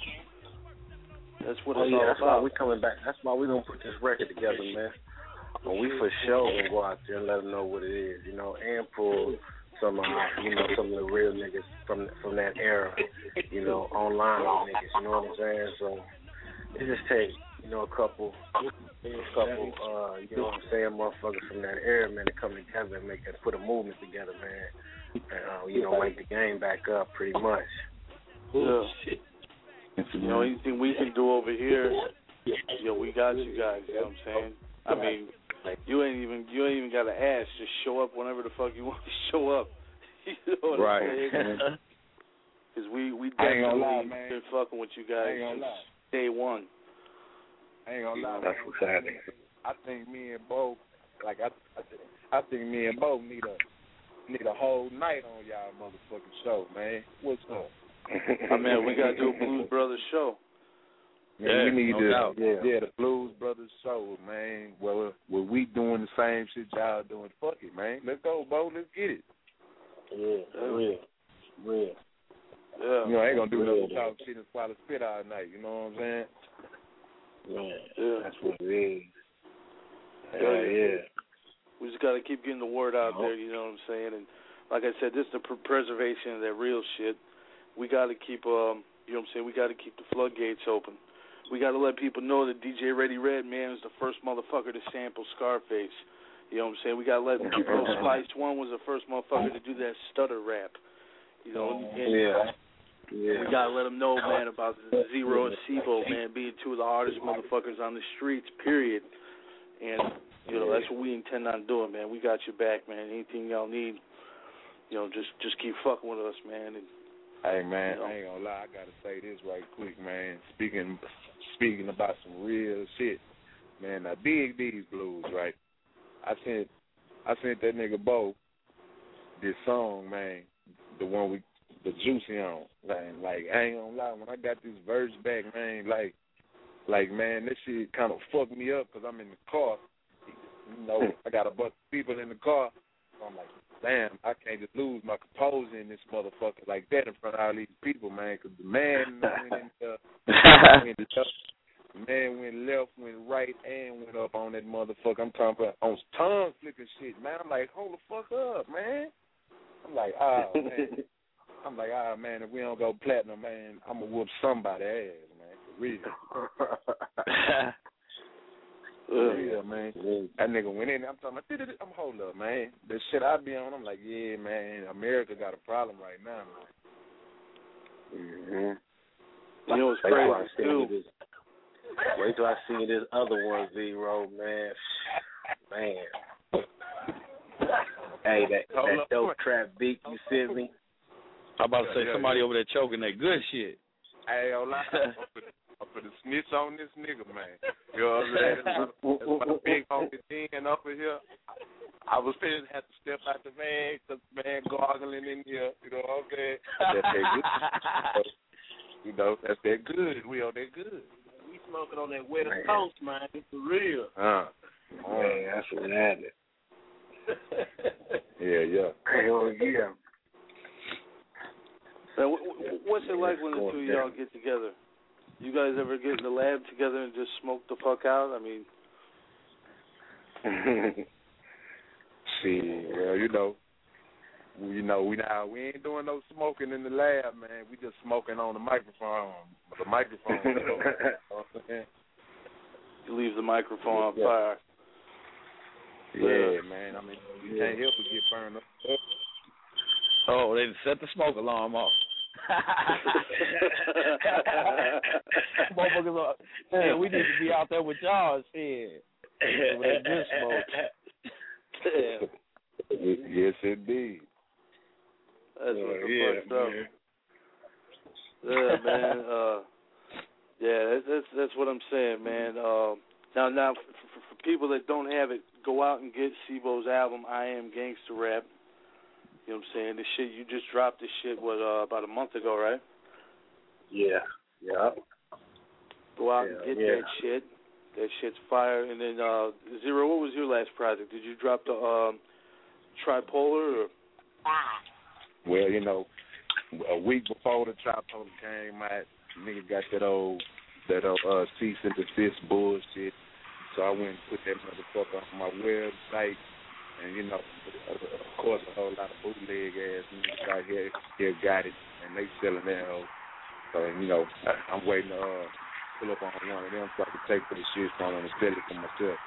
that's what it's all that's about. Why we coming back. That's why we going to put this record together, man. Well, we for sure gonna go out there and let them know what it is, you know, and pull some of the real niggas from that era, you know, online niggas, you know what I'm saying? So it just takes, you know, a couple, you know what I'm saying, motherfuckers from that era, man, to come together and put a movement together, man, and you know, wake the game back up, pretty much. Yeah. You know, anything we can do over here, you know, we got you guys. You know what I'm saying? I mean, you ain't even got to ask. Just show up whenever the fuck you want to show up. You know what I'm saying? Because we definitely been fucking with you guys since day one. I ain't gonna lie. That's what's happening. I think me and Bo, like I think me and Bo need a whole night on y'all motherfucking show, man. What's up? I mean, we gotta do a Blues Brothers show. Yeah, we need the Blues Brothers show, man. Well, we doing the same shit y'all doing. Fuck it, man. Let's go, Bo. Let's get it. Yeah, real. Yeah. You know, I ain't gonna do no talk shit and swallow spit all night. You know what I'm saying? Yeah, that's what it is. Yeah. We just gotta keep getting the word out there. You know what I'm saying? And like I said, this is the preservation of that real shit. We gotta keep, you know what I'm saying? We gotta keep the floodgates open. We got to let people know that DJ Ready Red, man, is the first motherfucker to sample Scarface. You know what I'm saying? We got to let people know Spice One was the first motherfucker to do that stutter rap. You know? And we got to let them know, man, about Zero and Sibo, man, being two of the hardest motherfuckers on the streets, period. And, you know, that's what we intend on doing, man. We got your back, man. Anything y'all need, you know, just keep fucking with us, man. And, hey, man, I ain't gonna lie. I got to say this right quick, man. Speaking about some real shit, man. I dig these blues, right? I sent that nigga Bo this song, man, the one with the Juicy on, man. Like, I ain't gonna lie, when I got this verse back, man, like man, this shit kind of fucked me up because I'm in the car. You know, I got a bunch of people in the car. So I'm like, damn, I can't just lose my composure in this motherfucker like that in front of all these people, man, because the man went left, went right, and went up on that motherfucker. I'm talking about on tongue flipping shit, man. I'm like, hold the fuck up, man. I'm like, man, if we don't go platinum, man, I'm going to whoop somebody's ass, man, for real. Yeah, man. That nigga went in there. I'm talking about, I'm hold up, man. The shit I be on, I'm like, yeah, man, America got a problem right now, man. You know what's crazy too? Wait till I see this other one, Zero, man. Man. Hey, that dope trap beat you sent me. I'm about to say somebody over there choking that good shit. Hey, hold on. I'm put a snitch on this nigga, man. You know what I'm saying? That's my big homie Dean up in here. I was finna have to step out the van because man gargling in here. You know what I'm saying? That's that good. You know, that's that good. We on that good. We smoking on that West Coast, man. It's for real. Man, that's what happened. Yeah. Hell yeah. Now, what's it like when the two of y'all get together? You guys ever get in the lab together and just smoke the fuck out? I mean, see, well, we ain't doing no smoking in the lab, man. We just smoking on the microphone. The microphone. You know what I'm saying? You leave the microphone on fire. Yeah, man. I mean, you can't help but get burned up. Oh, they set the smoke alarm off. Motherfuckers are, man, we need to be out there with y'all, shit. With that good smoke. Yes, indeed. That's what the fuck's up. Yeah, man. That's what I'm saying, man. Now, for people that don't have it, go out and get Sibo's album, I Am Gangsta Rap. You know what I'm saying? This shit, you just dropped this shit, about a month ago, right? Yeah. Go out and get that shit. That shit's fire. And then, Zero, what was your last project? Did you drop the Tripolar? Or? Well, a week before the Tripolar came out, nigga got that old cease and desist bullshit. So I went and put that motherfucker on my website. And, of course, a whole lot of bootleg ass niggas out here got it, and they selling that hoe. So, I'm waiting to pull up on one of them so I can take for the shit from them and sell it for myself.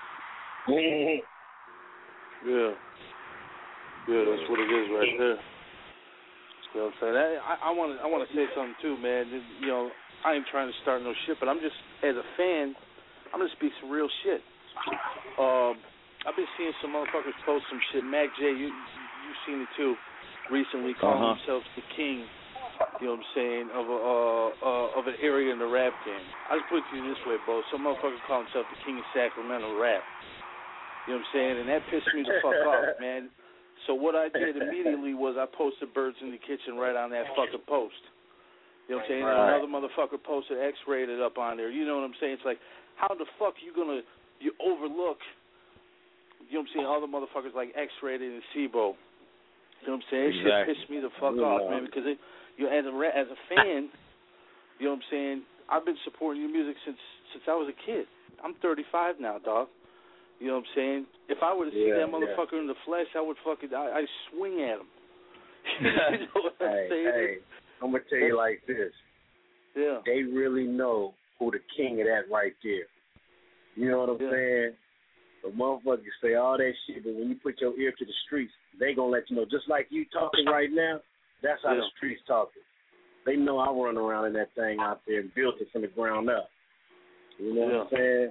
Yeah, that's what it is right there. You know what I'm saying? I want to say something too, man. I ain't trying to start no shit, but I'm just, as a fan, I'm going to speak some real shit. I've been seeing some motherfuckers post some shit. Mac J, you've seen it too, recently, calling themselves the king, you know what I'm saying, of an area in the rap game. I just put it to you this way, Bo. Some motherfuckers call themselves the king of Sacramento rap. You know what I'm saying? And that pissed me the fuck off, man. So what I did immediately was I posted Birds in the Kitchen right on that fucking post. You know what I'm saying? And another motherfucker posted X-Rated up on there. You know what I'm saying? It's like, how the fuck you overlook, you know what I'm saying, all the motherfuckers like X-Rated and Sibo. You know what I'm saying? Exactly. Shit pissed me the fuck off, man, because as a fan, you know what I'm saying, I've been supporting your music since I was a kid. I'm 35 now, dog. You know what I'm saying? If I were to see that motherfucker in the flesh, I would I'd swing at him. You know what I'm saying? Hey, I'm going to tell you like this. Yeah. They really know who the king of that right there. You know what I'm saying? The motherfuckers say all that shit, but when you put your ear to the streets, they going to let you know. Just like you talking right now, that's how the streets talking. They know I run around in that thing out there and built it from the ground up. You know what I'm saying?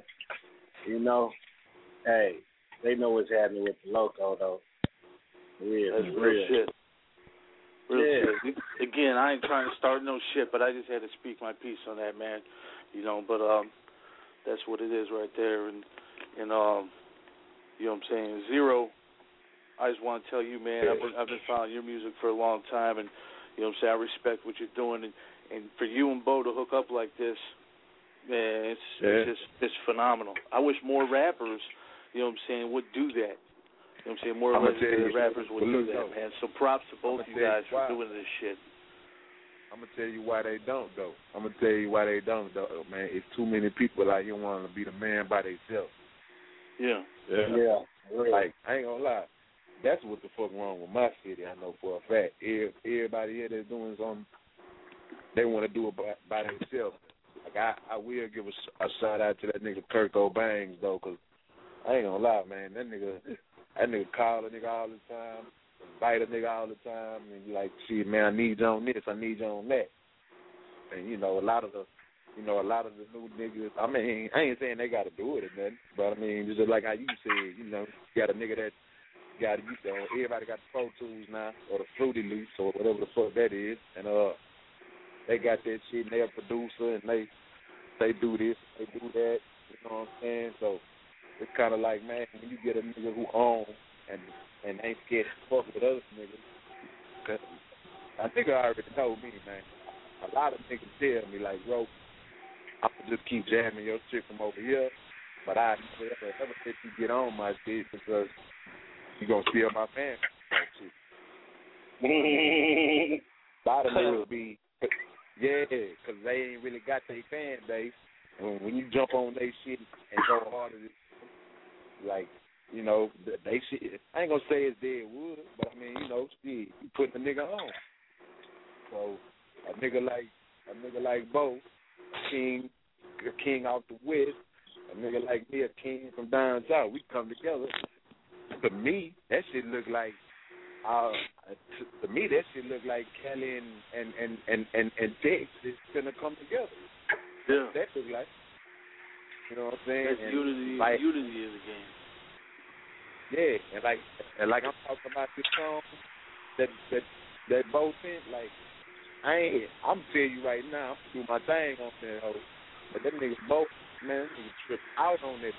Hey, they know what's happening with the loco, though. That's real shit. Real shit. Again, I ain't trying to start no shit, but I just had to speak my piece on that, man. But that's what it is right there. And you know what I'm saying? Zero, I just want to tell you, man, I've been following your music for a long time, and you know what I'm saying, I respect what you're doing, and for you and Bo to hook up like this, man, it's phenomenal. I wish more rappers, you know what I'm saying, would do that. You know what I'm saying? More legendary rappers would do that, man. So props to both you guys for doing this shit. I'm going to tell you why they don't, though. Man. It's too many people out here wanting to be the man by themselves. Yeah. Like, I ain't going to lie. That's what the fuck wrong with my city, I know for a fact. Everybody here that's doing something, they want to do it by themselves. Like, I will give a shout-out to that nigga Kurt Cobain, though, because I ain't going to lie, man. That nigga call a nigga all the time, invite a nigga all the time, and you like, shit, man, I need you on this, I need you on that. And a lot of the new niggas. I mean, I ain't saying they got to do it or nothing, but I mean, just like how you said, you got a nigga that got everybody got the Pro Tools now or the Fruity Loops or whatever the fuck that is, and they got that shit and they're a producer and they do this, they do that. You know what I'm saying? So it's kind of like, man, when you get a nigga who owns and ain't scared to fuck with other niggas, cause I think I already told me, man. A lot of niggas tell me like, bro, I can just keep jamming your shit from over here, but I never ever let you get on my shit because you gonna steal my fan shit. A lot of niggas be, because they ain't really got their fan base. When you jump on their shit and go harder, like, they shit. I ain't gonna say it's dead wood, but I mean, shit, you putting a nigga on. So a nigga like Bo, a king out the West, a nigga like me, a king from down south, we come together. To me, that shit look like Kelly and Tex is gonna come together. Yeah. That look like. You know what I'm saying? That's unity in the game. Yeah, and like I'm talking about this song that Bo sent, like I'm telling you right now, I'm gonna do my thing on that hoe. But that nigga Bo, man, that nigga tripped out on that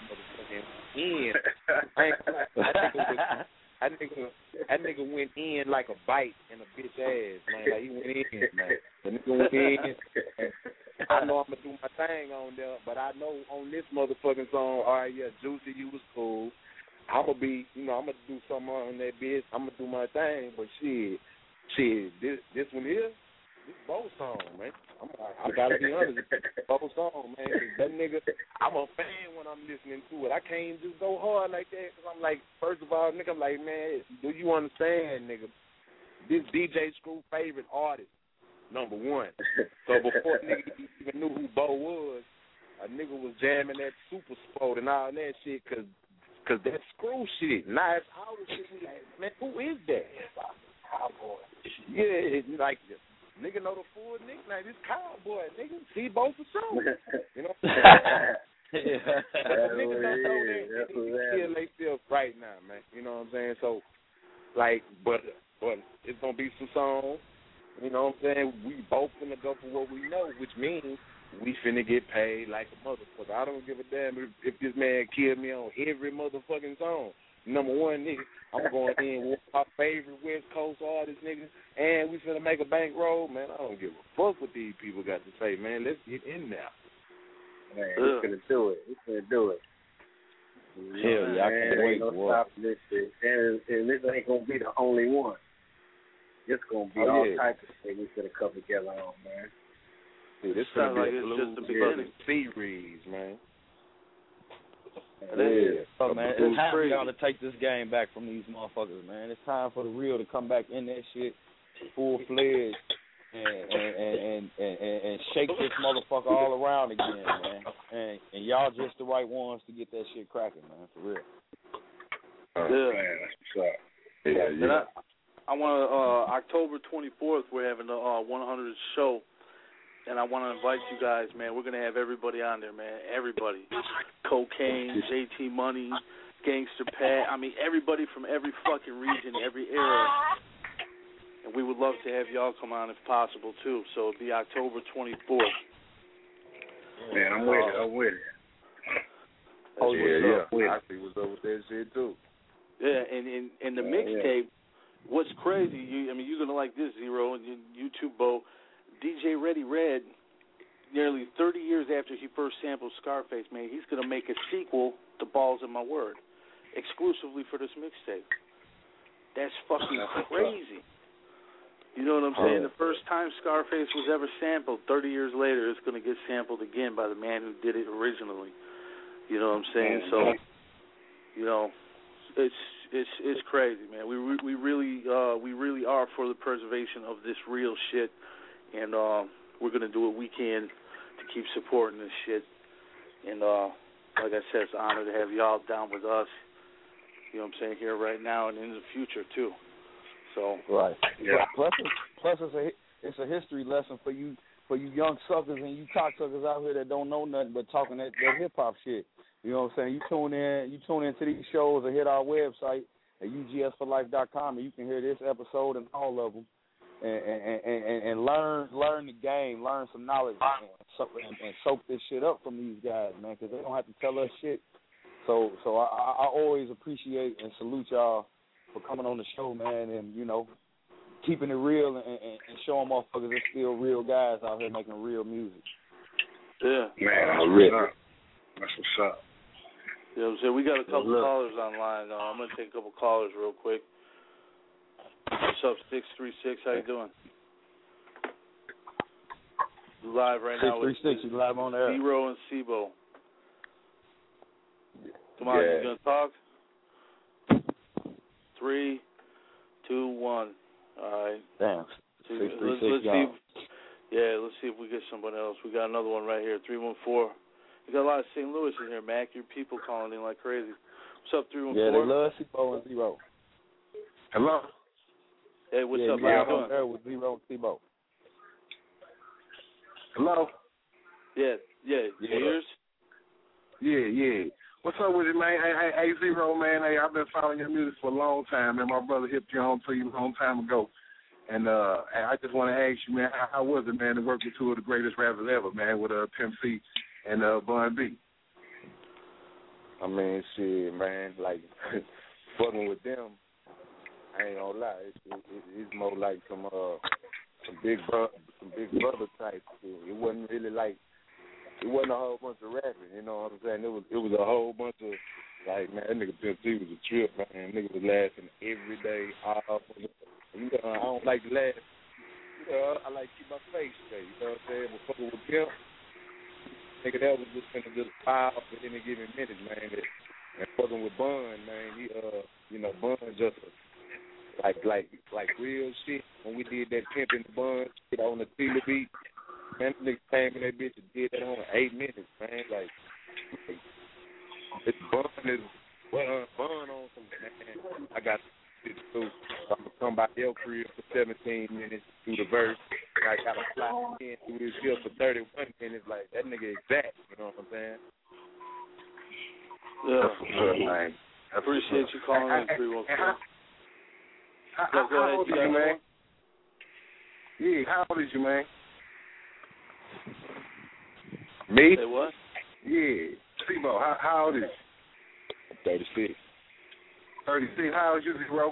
motherfucking that nigga went in like a bite in a bitch ass, man. Like he went in, man. The nigga went in. I know I'm gonna do my thing on there, but I know on this motherfucking song, all right, yeah, Juicy, you was cool. I'm gonna be, I'm gonna do something on that bitch. I'm gonna do my thing, but shit, this one here, this Bo song, man. I gotta be honest, it's Bo song, man. That nigga, I'm a fan when I'm listening to it. I can't just go hard like that because I'm like, first of all, nigga, I'm like, man, do you understand, nigga? This DJ Screw favorite artist, number one. So before nigga even knew who Bo was, a nigga was jamming that Super Sport and all that shit because that Screw shit. Now it's all the shit we like, man, who is that? Cowboy. Yeah, like nigga know the full nickname. This Cowboy, nigga. See Bo for sure. You know what I'm saying? But niggas don't know that. Niggas they feel right now, man. You know what I'm saying? So, like, but it's gonna be some songs. You know what I'm saying? We both finna go for what we know, which means we finna get paid like a motherfucker. I don't give a damn if this man killed me on every motherfucking song. Number one, nigga, I'm going in with my favorite West Coast artists, nigga, and we finna make a bankroll, man. I don't give a fuck what these people got to say, man. Let's get in there. Man, we're finna do it. We're finna do it. Hell yeah, I can't wait. Ain't no stop this shit. And this ain't gonna be the only one. It's gonna be all types of shit we finna come together on, man. Dude, this sounds like it's just the beginning. Series, man. Oh, man, it's time for y'all to take this game back from these motherfuckers, man. It's time for the real to come back in that shit full-fledged and shake this motherfucker all around again, man. And y'all just the right ones to get that shit cracking, man, for real. Yeah. Man, that's what's up. Yeah. I want to, October 24th, we're having the 100th show. And I want to invite you guys, man. We're going to have everybody on there, man. Everybody. Cocaine, JT Money, Gangster Pat. I mean, everybody from every fucking region, every era. And we would love to have y'all come on if possible, too. So it'll be October 24th. Man, I'm with it. I'm with it. Oh, yeah. I see what's up with that shit, too. Yeah, and the mixtape, what's crazy, you're going to like this, Zero, and you too, Bo. DJ Ready Red, nearly 30 years after he first sampled Scarface, man, he's going to make a sequel to Balls in My Word, exclusively for this mixtape. That's fucking crazy. You know what I'm saying? The first time Scarface was ever sampled, 30 years later, it's going to get sampled again by the man who did it originally. You know what I'm saying? So, you know, it's crazy, man. We really are for the preservation of this real shit. And we're going to do what we can to keep supporting this shit. And like I said, it's an honor to have y'all down with us, you know what I'm saying, here right now and in the future, too. So right. Yeah. Plus it's a history lesson for you for you young suckers and you cocksuckers out here that don't know nothing but talking that hip hop shit. You know what I'm saying? You tune in to these shows or hit our website at ugsforlife.com and you can hear this episode and all of them and learn the game, learn some knowledge and soak this shit up from these guys, man, because they don't have to tell us shit. So I always appreciate and salute y'all for coming on the show, man, and, you know, keeping it real and showing motherfuckers there's still real guys out here making real music. Yeah. Man, real. That's what's up. You know what I'm saying? We got a couple callers online. I'm going to take a couple callers real quick. What's up, 636? How you doing? You live right now with 636, you live on the air. Zero and Sibo. Come on, you going to talk? 3, 2, 1. All right. Damn. Let's see if we get someone else. We got another one right here, 314. We got a lot of St. Louis in here, Mac. Your people calling in like crazy. What's up, 314? Yeah, they love Sibo and Zero. Hello. Hey, what's up? How you doing? On air with Zero and Sibo. Hello. Yeah. Yours? Yeah. What's up with it, man? Hey, Zero, man. Hey, I've been following your music for a long time, man. My brother hipped you on to you a long time ago. And I just want to ask you, man, how was it, man, to work with two of the greatest rappers ever, man, with Pimp C and Bun B? I mean, shit, man, like, fucking with them, I ain't gonna lie, it's more like some big brother type shit. It wasn't really like, it wasn't a whole bunch of rapping, you know what I'm saying? It was a whole bunch of, like, man, that nigga Pimp C was a trip, man. Nigga was laughing every day, all you know, I don't like to laugh. You know, I like to keep my face straight, you know what I'm saying? But fucking with Pimp, nigga, that was just gonna just pile up at any given minute, man. And fucking with Bun, man, he, you know, Bun just like real shit. When we did that Pimp in the Bun shit on the Tila beat, man, that nigga came in that bitch and did that on 8 minutes, man. Like it's Bun on some, man. I got shit too. I'm gonna come by your crib for 17 minutes through the verse. I got to fly in through his hill for 31 minutes. Like, that nigga exact, you know what I'm saying? Yeah. That's what's up, man. I appreciate you calling in, 314. How old is you, man? Yeah, how old is you, man? Me? Say what? Yeah. Sibo, how old is you? 36. 36. How old is you, Zero?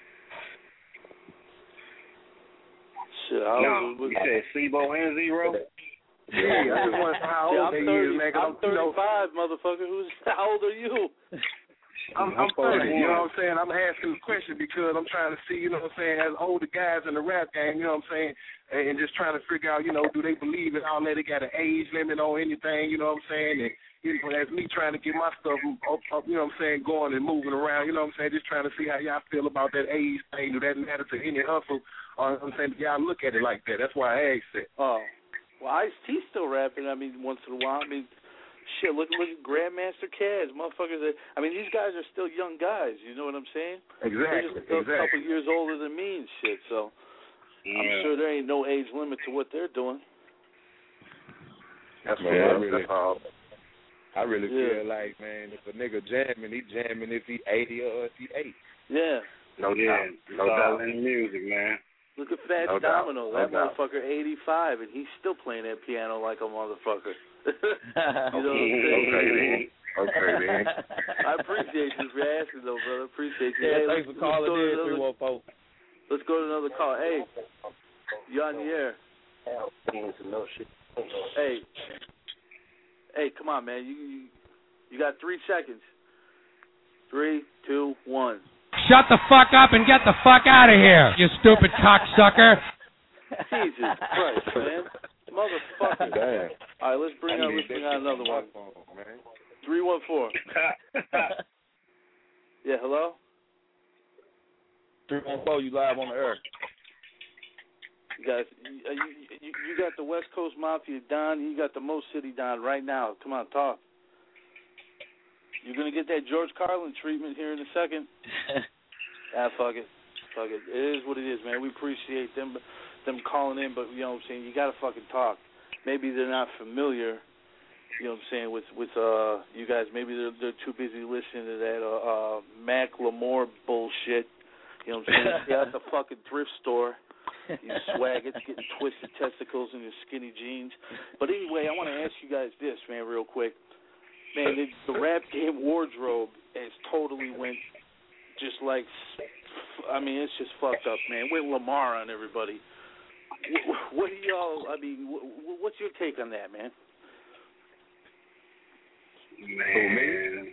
Shit, you said Sibo and Zero? Yeah, I just want to know how old they is, man. I'm 35, motherfucker. How old are you? I'm 30, you know what I'm saying? I'm asking the question because I'm trying to see, you know what I'm saying, as older guys in the rap game, you know what I'm saying, and just trying to figure out, you know, do they believe in all that? They got an age limit on anything, you know what I'm saying? And you know, as me trying to get my stuff up, you know what I'm saying, going and moving around, you know what I'm saying, just trying to see how y'all feel about that age thing. Do that matter to any hustle? Or I'm saying, y'all look at it like that. That's why I asked it. Oh, well, Ice-T's still rapping, I mean, once in a while. I mean, shit, look at Grandmaster Caz, motherfuckers. I mean, these guys are still young guys, you know what I'm saying? Exactly. They're just a couple years older than me and shit, so I'm sure there ain't no age limit to what they're doing. That's what I really feel like, man, if a nigga jamming, he jamming if he 80 or if he 8. Yeah. No doubt in music, man. Look at Fats Domino. That motherfucker 85, and he's still playing that piano like a motherfucker. You know what I'm saying? Okay, then. I appreciate you for asking, though, brother. Appreciate you. Yeah, thanks for calling in, 314. Let's go to another call. Hey, you on the air? Hey, come on, man. You got 3 seconds. 3, 2, 1. Shut the fuck up and get the fuck out of here, you stupid cocksucker. Jesus Christ, man. Motherfucker. Damn. All right, let's bring out another one. 314. Yeah, hello? 314, you live on the air. You guys, you got the West Coast Mafia Don. You got the Mo City Don right now. Come on, talk. You're going to get that George Carlin treatment here in a second. Fuck it. It is what it is, man. We appreciate them. But them calling in, but you know what I'm saying, you gotta fucking talk. Maybe they're not familiar, you know what I'm saying, with you guys. Maybe they're too busy listening to that Macklemore bullshit. You know what I'm saying? Stay out the fucking thrift store. You swaggarts getting twisted testicles in your skinny jeans. But anyway, I want to ask you guys this, man, real quick. Man, the rap game wardrobe has totally went just like, I mean, it's just fucked up, man. With Lamar on everybody. What do y'all, I mean, what's your take on that, man? Man,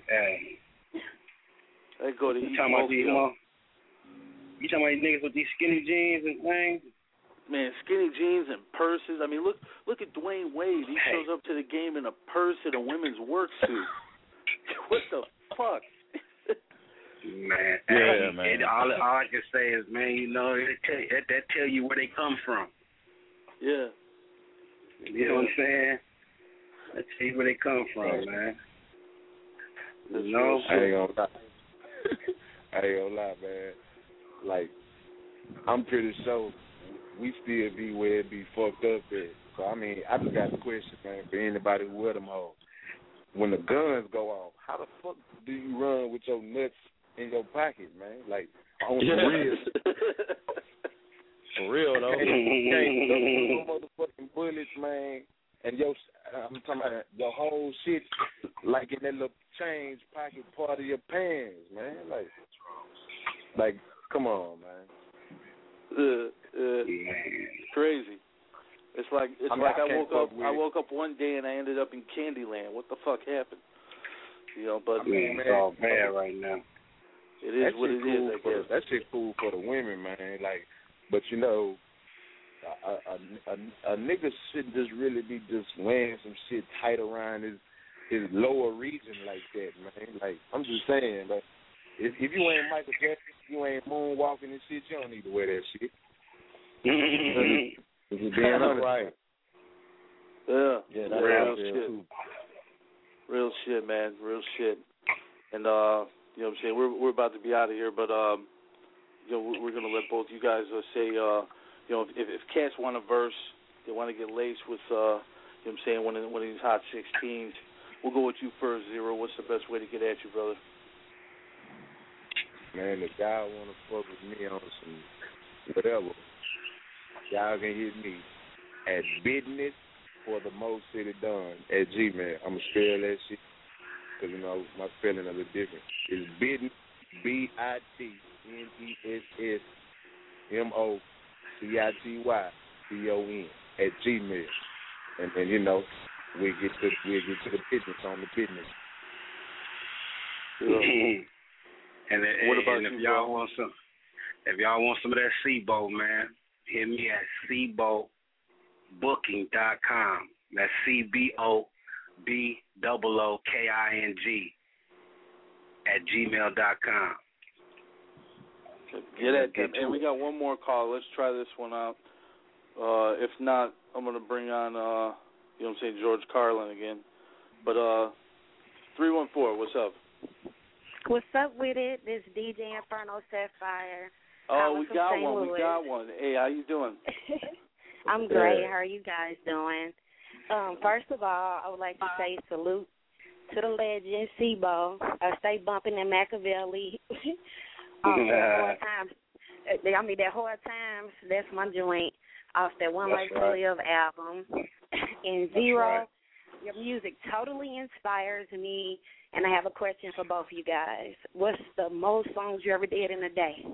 I go to you talking about these niggas with these skinny jeans and things? Man, skinny jeans and purses. I mean, look at Dwayne Wade. He shows up to the game in a purse and a women's work suit. What the fuck? Man, man. All I can say is, man, you know, that tell you where they come from. Yeah. You know what I'm saying? That tell you where they come from, man. That's no, I ain't gonna lie, man. Like, I'm pretty sure we still be where it be fucked up at. So, I mean, I just got a question, man, for anybody who wear them all. When the guns go off, how the fuck do you run with your nuts in your pocket, man? Like, on the real. For real, though. Okay, those motherfucking bullets, man, and I'm talking about your whole shit, like in that little change pocket part of your pants, man. Like, come on, man. It's crazy. It's like I woke up one day and I ended up in Candyland. What the fuck happened? You know, but man, it's all bad right now. It is what it is, I guess. That shit cool for the women, man. Like, but you know, a nigga shouldn't just really be just wearing some shit tight around his lower region like that, man. Like, I'm just saying, like, if you ain't Michael Jackson, you ain't moonwalking and shit, you don't need to wear that shit. If you're being honest. Right. Yeah, that's real shit. Too. Real shit, man. Real shit. And you know what I'm saying, we're about to be out of here, but you know, we're gonna let both you guys say you know, if cats want a verse, they want to get laced with you know what I'm saying, one of these hot 16s. We'll go with you first, Zero. What's the best way to get at you, brother? Man, if y'all want to fuck with me on some whatever, y'all can hit me at business for the most city done at Gmail. I'm going to spell that shit because, you know, my spelling a little different. It's business, BIDNESSMOCITYCON at Gmail. And then, you know, we'll get to the business on the business. And if y'all want some of that SIBO, man, hit me at SIBObooking.com. That's CBOBOOKING @gmail.com. Get at them. And we got one more call. Let's try this one out. If not, I'm going to bring on, you know what I'm saying, George Carlin again. But 314, what's up? What's up with it? This DJ Inferno Sapphire. Oh, we got one. Hey, how you doing? I'm great. How are you guys doing? First of all, I would like to say salute to the legend, SIBO. Stay bumping in Machiavelli. That Hard Times, that's my joint off that One Life to Live album. And Zero, your music totally inspires me. And I have a question for both of you guys. What's the most songs you ever did in a day?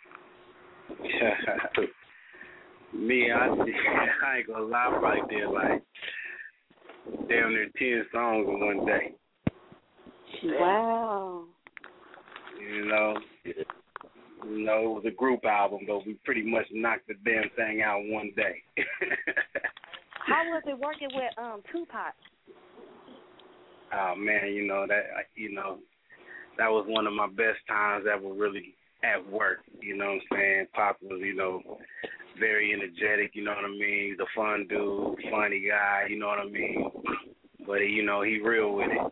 Me, I ain't gonna lie, right there, like damn near 10 songs in one day. Wow. You know, it was a group album, but we pretty much knocked the damn thing out in one day. How was it working with Tupac? Oh man, that was one of my best times ever really at work, you know what I'm saying? Pop was, very energetic, you know what I mean? He's a fun dude, funny guy, you know what I mean? But he real with it.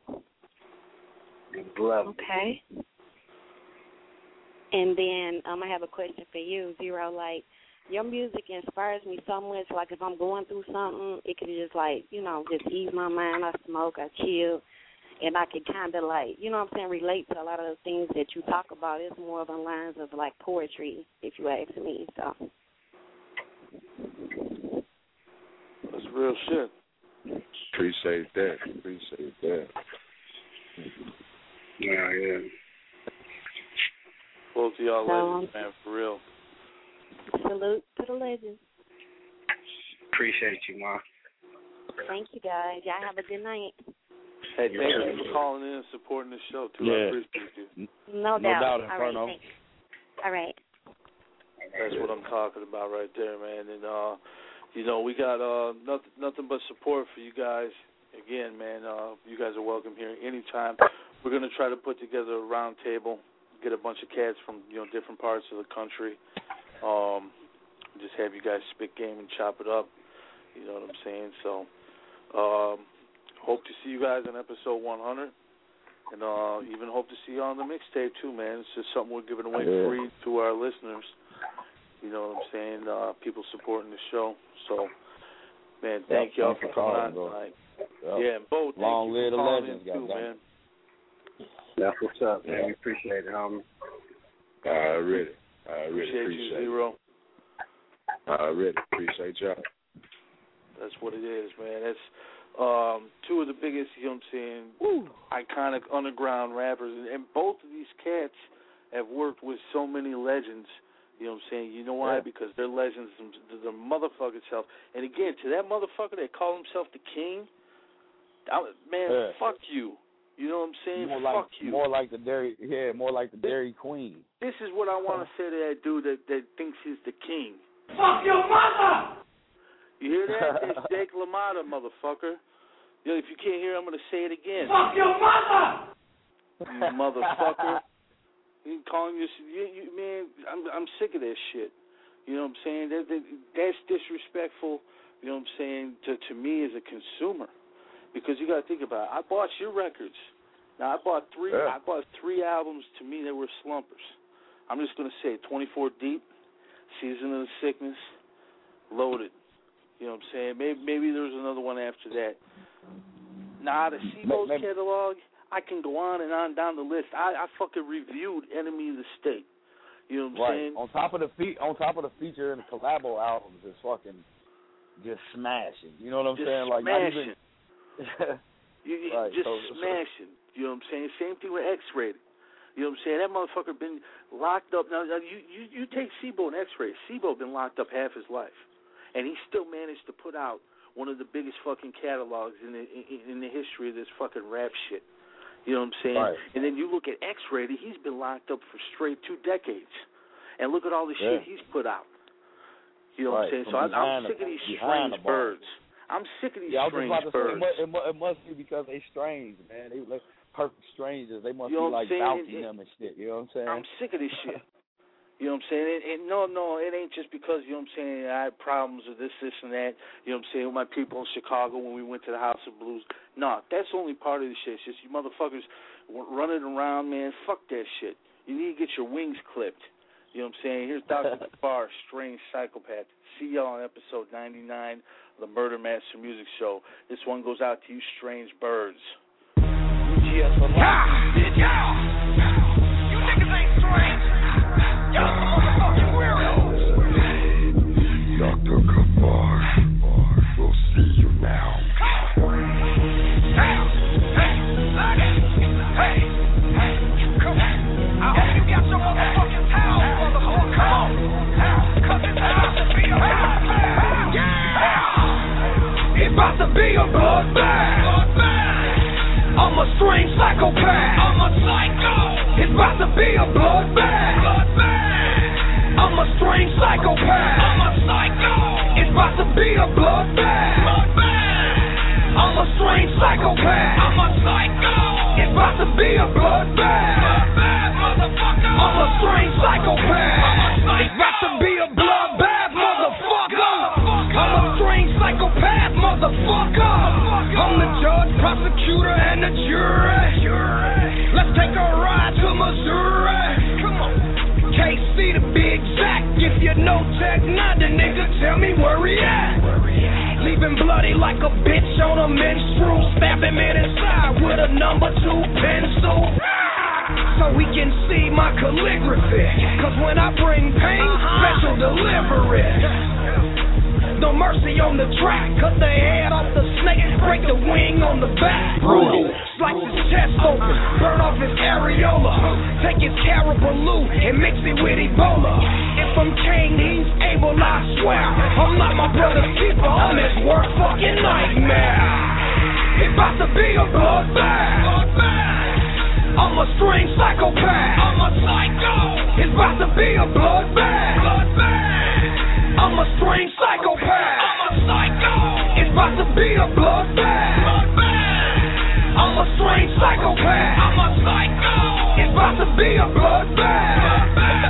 Okay. And then I have a question for you, Zero. Like, your music inspires me so much. Like if I'm going through something, it could just like, you know, just ease my mind. I smoke, I chill, and I can kind of like, you know what I'm saying, relate to a lot of the things that you talk about. It's more of the lines of like poetry, if you ask me. So that's real shit. Appreciate that. Yeah. Both of y'all legends, man, for real. Salute to the legends. Appreciate you, Ma. Thank you, guys. Y'all have a good night. Hey, thank you for calling in and supporting the show, too. I appreciate you. No doubt. All right, thanks. All right. That's what I'm talking about right there, man. And, you know, we got nothing but support for you guys. Again, man, you guys are welcome here anytime. We're going to try to put together a round table, get a bunch of cats from, you know, different parts of the country. Just have you guys spit game and chop it up. You know what I'm saying? So, hope to see you guys on episode 100. And even hope to see you on the mixtape, too, man. It's just something we're giving away free to our listeners. You know what I'm saying? People supporting the show. So, man, thank y'all for coming on tonight. Yeah, and Bo, long live the legends, too, man. That's what's up, man. We appreciate it, homie. I really appreciate you, Zero. I really appreciate y'all. That's what it is, man. That's two of the biggest, you know what I'm saying, iconic underground rappers. And both of these cats have worked with so many legends. You know what I'm saying? You know why? Because they're legends, the motherfucker self. And again, to that motherfucker that call himself the king, fuck you. You know what I'm saying? Fuck you. More like the Dairy Queen. This is what I want to say to that dude that thinks he's the king. Fuck your mother! You hear that? That's Jake LaMotta, motherfucker. Yo, if you can't hear, I'm going to say it again. Fuck your mother! You motherfucker. You calling you man, I'm sick of that shit. You know what I'm saying? That's disrespectful, you know what I'm saying, to me as a consumer. Because you got to think about it. I bought your records. Now, I bought three albums to me that were slumpers. I'm just going to say it. 24 Deep, Season of the Sickness, Loaded. You know what I'm saying? Maybe there's another one after that. Now, the C-Bo's catalog, I can go on and on down the list. I fucking reviewed Enemy of the State. You know what I'm saying? On top of the feature and the collabo albums is fucking just smashing. You know what I'm saying? Like smashing. Smashing. You know what I'm saying? Same thing with X-Rated. You know what I'm saying? That motherfucker been locked up. Now you take C-Bo and X-Rated. C-Bo been locked up half his life, and he still managed to put out one of the biggest fucking catalogs in the history of this fucking rap shit. You know what I'm saying? Right. And then you look at X-Rated. He's been locked up for straight 2 decades, and look at all the shit he's put out. You know what I'm saying? So I'm sick of these strange birds. I'm sick of these strange birds. It must be because they strange, man. They like perfect strangers. They must be like bouncing them and shit. You know what I'm saying? I'm sick of this shit. You know what I'm saying? And no, it ain't just because, you know what I'm saying, I had problems with this, and that, you know what I'm saying, with my people in Chicago when we went to the House of Blues. No, that's only part of the shit. It's just you motherfuckers running around, man. Fuck that shit. You need to get your wings clipped. You know what I'm saying? Here's Dr. Gaffar, Strange Psychopath. See y'all on episode 99 of the Murder Master Music Show. This one goes out to you strange birds. You niggas ain't strange. Y'all some motherfucking weirdos. Dr. Gaffar, we'll see you now. Hey, come on. I hope you got your motherfucking towel, motherfucker. Come on. Cause it's about to be a bloodbath. Yeah. It's about to be a bloodbath. I'm a strange psychopath. I'm a psycho. It's about to be a bloodbath. I'm a strange psychopath. I'm a psycho. It's about to be a bloodbath. I'm a strange psychopath. I'm a psycho. It's about to be a bloodbath. I'm a strange psychopath. It's about to be a bloodbath, motherfucker. I'm a strange psychopath, motherfucker. I'm the judge, prosecutor, and the jury. Let's take a ride to Missouri. Come on. KC, the big Jack. back. If you know Tech Nine, the nigga, tell me where he at. Leaving bloody like a bitch on a menstrual. Stab him in his side with a number 2 pencil. So we can see my calligraphy. Cause when I bring pain, special delivery. No mercy on the track. Cut the head off the snake, break the wing on the back. Brutal. Slice his chest open, burn off his areola. Take his caraballoo and mix it with Ebola. If I'm Kane, he's able, I swear. I'm not my brother's keeper, I'm his worst fucking nightmare. It's about to be a bloodbath. I'm a strange psychopath. I'm a psycho. It's about to be a bloodbath. I'm a strange psychopath. I'm a psycho. It's about to be a bloodbath. I'm a strange psychopath. I'm a psycho. It's about to be a bloodbath.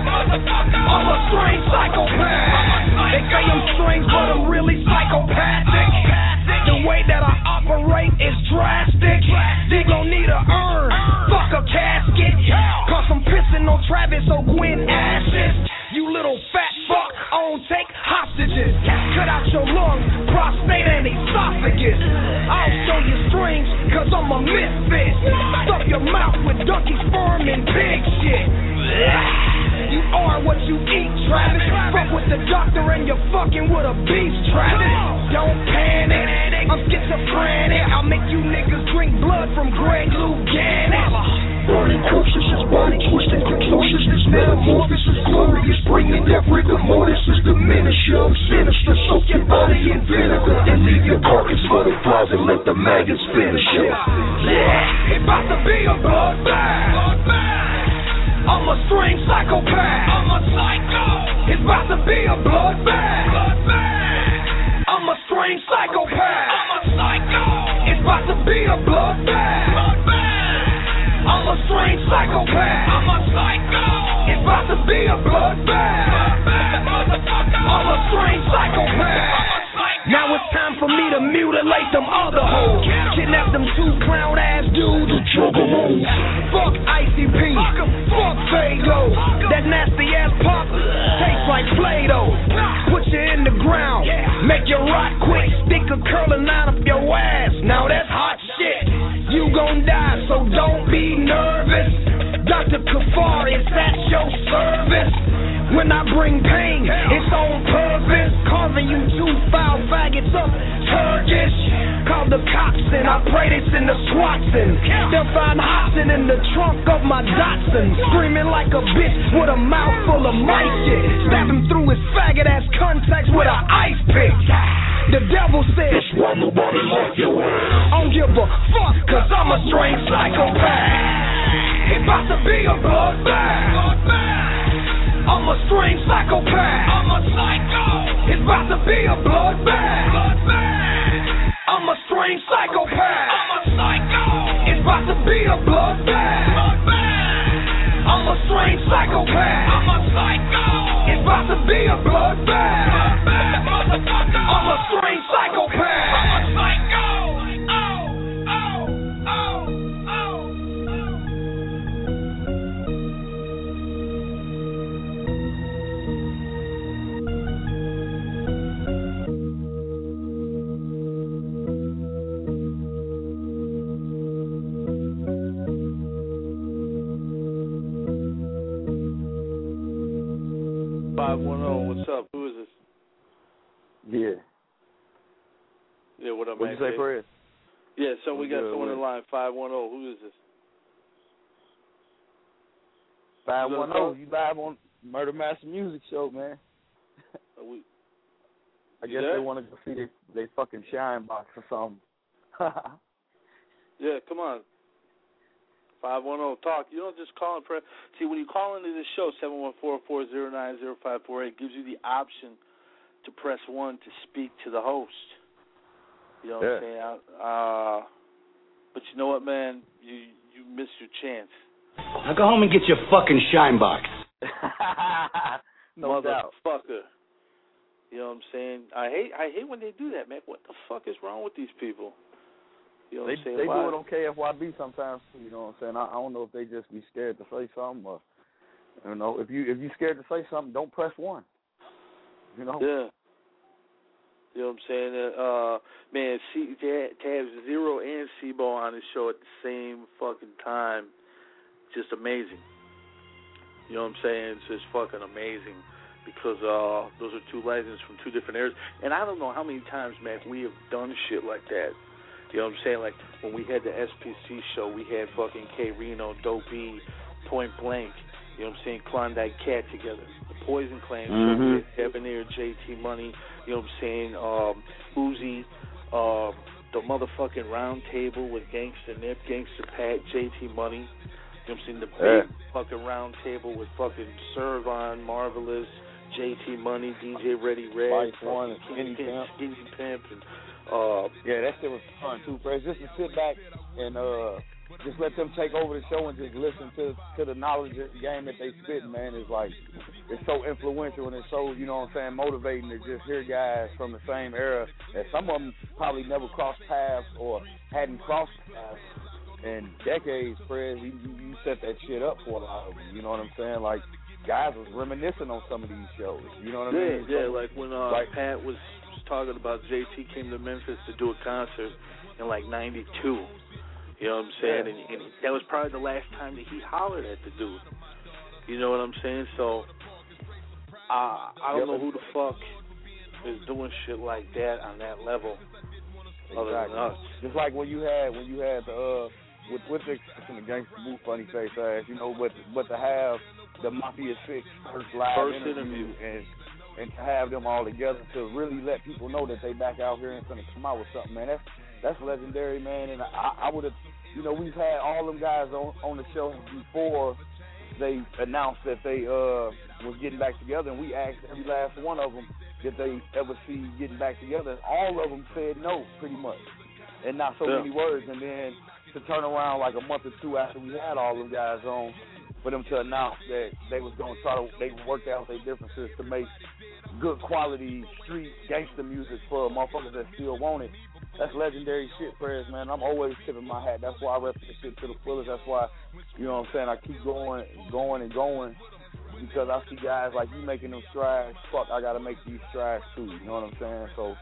I'm a strange psychopath. They say I'm strange, but I'm really psychopathic. The way that I operate is drastic. They gon' need a urn, fuck a casket. Cause I'm pissing on Travis O'Gwen ashes. You little fat fuck, I don't take hostages. Cut out your lungs, prostate and esophagus. I'll show you strange, cause I'm a misfit. Stuff your mouth with donkey sperm and pig shit. You are what you eat, Travis. Fuck with the doctor and you're fucking with a beast, Travis. Don't panic, I'm schizophrenic. I'll make you niggas drink blood from Greg Louganis. Burning corpses, his body twisting contortions. This metamorphosis glorious, bringing that rigor mortis is diminished. I'm sinister, soak your body in vinegar and leave your carcass for the flies and let the maggots finish it. Yeah, it's about to be a bloodbath. I'm a strange psychopath. I'm a psycho. It's about to be a bloodbath. I'm a strange psychopath. I'm a psycho. It's about to be a bloodbath. I'm a strange psychopath. I'm a psycho. It's about to be a bloodbath. I'm a strange psychopath. Now it's time for me to mutilate them other hoes. Kidnap them 2 clown ass dudes who juggalos. Fuck ICP. Fuck Fago. That nasty ass pop tastes like Play-Doh. Put you in the ground. Make you rot quick. Stick a curling out of your ass. Now that's hot shit. You gon' die, so don't be nervous. Dr. Kafar is at your service. When I bring pain, it's on purpose. Carving you 2 foul faggots up Turkish. Call the cops and I pray they send the SWATs in. They'll find Hobson in the trunk of my Datsun, screaming like a bitch with a mouth full of my shit. Stab him through his faggot ass contacts with an ice pick. The devil said, that's why nobody like your ass. I don't give a fuck, cause I'm a strange psychopath. It's about to be a bloodbath. I'm a strange psychopath. I'm a psycho. It's about to be a bloodbath. I'm a strange psychopath. I'm a psycho. It's about to be a bloodbath. I'm a strange psychopath. I'm a psycho. It's about to be a bloodbath. I'm a strange psychopath. I'm a psycho. What's up? Who is this? Yeah, what up, man? What'd you say, Fred? Yeah, so we got someone in line, 510. Who is this? 510, you live on Murder Master Music Show, man. I guess they want to go see they fucking shine box or something. Yeah, come on. 510, talk. You don't just call and press. See, when you call into this show, 714-409-0548, gives you the option to press 1 to speak to the host. You know what I'm saying? But you know what, man? You missed your chance. Now go home and get your fucking shine box. No doubt. Motherfucker. You know what I'm saying? I hate when they do that, man. What the fuck is wrong with these people? You know what I'm saying? They do it on KFYB sometimes, you know what I'm saying? I don't know if they just be scared to say something or You know, if you scared to say something, don't press 1. You know. Yeah. You know what I'm saying? Man, to have Zero and Sibo on the show at the same fucking time, just amazing. You know what I'm saying? It's just fucking amazing because those are two legends from two different eras. And I don't know how many times, man, we have done shit like that. You know what I'm saying? Like when we had the SPC show, we had fucking K Reno, Dopey, Point Blank. You know what I'm saying? Klondike Cat together. The Poison Clan show with Debonair, JT Money. You know what I'm saying? Uzi, the motherfucking Round Table with Gangsta Nip, Gangsta Pat, JT Money. You know what I'm saying? The big fucking Round Table with fucking Servon, Marvelous, JT Money, DJ Ready Red, Skinny Pimp. And yeah, that shit was fun too, Prez. Just to sit back and just let them take over the show and just listen to the knowledge of the game that they spit, man, is like, it's so influential and it's so, you know what I'm saying, motivating to just hear guys from the same era that some of them probably never crossed paths or hadn't crossed paths in decades, Prez. You set that shit up for a lot of them, you know what I'm saying? Like, guys was reminiscing on some of these shows, you know what I mean? Yeah, like when Pat was talking about JT came to Memphis to do a concert in like 92. You know what I'm saying? And that was probably the last time that he hollered at the dude. You know what I'm saying? So I don't know who the fuck is doing shit like that on that level other than us. Just like when you had the with the exception of Gangsta Boo, Funny Face Ass, you know, but to have the Mafia 6 first live interview and to have them all together to really let people know that they back out here and gonna come out with something, man. That's legendary, man. And I would have, you know, we've had all them guys on the show before they announced that they was getting back together, and we asked every last one of them did they ever see getting back together, and all of them said no, pretty much, and not so many words. And then to turn around like a month or two after we had all them guys on, for them to announce that they was gonna they worked out their differences to make good quality street gangster music for motherfuckers that still want it. That's legendary shit, Prez, man. I'm always tipping my hat. That's why I rep this shit to the fullest. That's why, you know what I'm saying, I keep going, because I see guys like you making them strides. Fuck, I gotta make these strides too. You know what I'm saying? So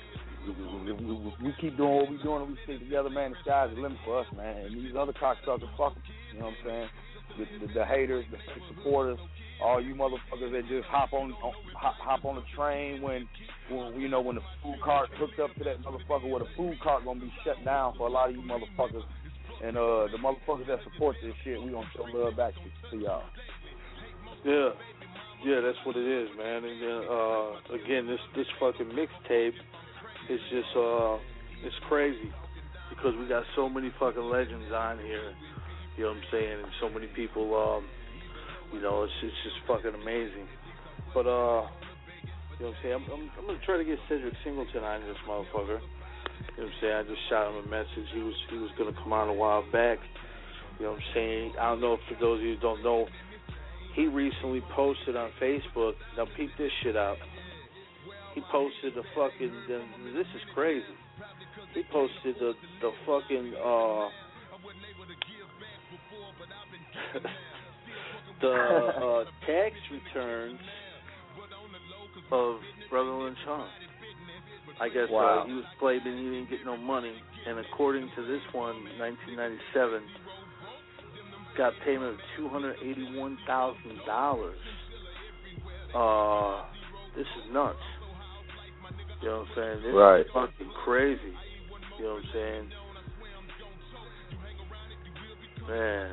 we keep doing what we doing and we stick together, man. The sky's the limit for us, man. And these other cocksuckers, fuck them. You know what I'm saying? The haters, the supporters, all you motherfuckers that just hop on the train when you know when the food cart hooked up to that motherfucker, where the food cart gonna be shut down for a lot of you motherfuckers, and the motherfuckers that support this shit, we gonna show love back to y'all. Yeah, that's what it is, man. And then again, this fucking mixtape is just it's crazy because we got so many fucking legends on here. You know what I'm saying? And so many people, you know, it's just fucking amazing. But, you know what I'm saying? I'm going to try to get Cedric Singleton on this motherfucker. You know what I'm saying? I just shot him a message. He was going to come on a while back. You know what I'm saying? I don't know if for those of you who don't know, he recently posted on Facebook. Now, peep this shit out. He posted the fucking, this is crazy. He posted the fucking, the tax returns of Brother Lynch Hung. I guess he was played and he didn't get no money. And according to this one, 1997, got payment of $281,000. This is nuts. You know what I'm saying? This is fucking crazy. You know what I'm saying? Man.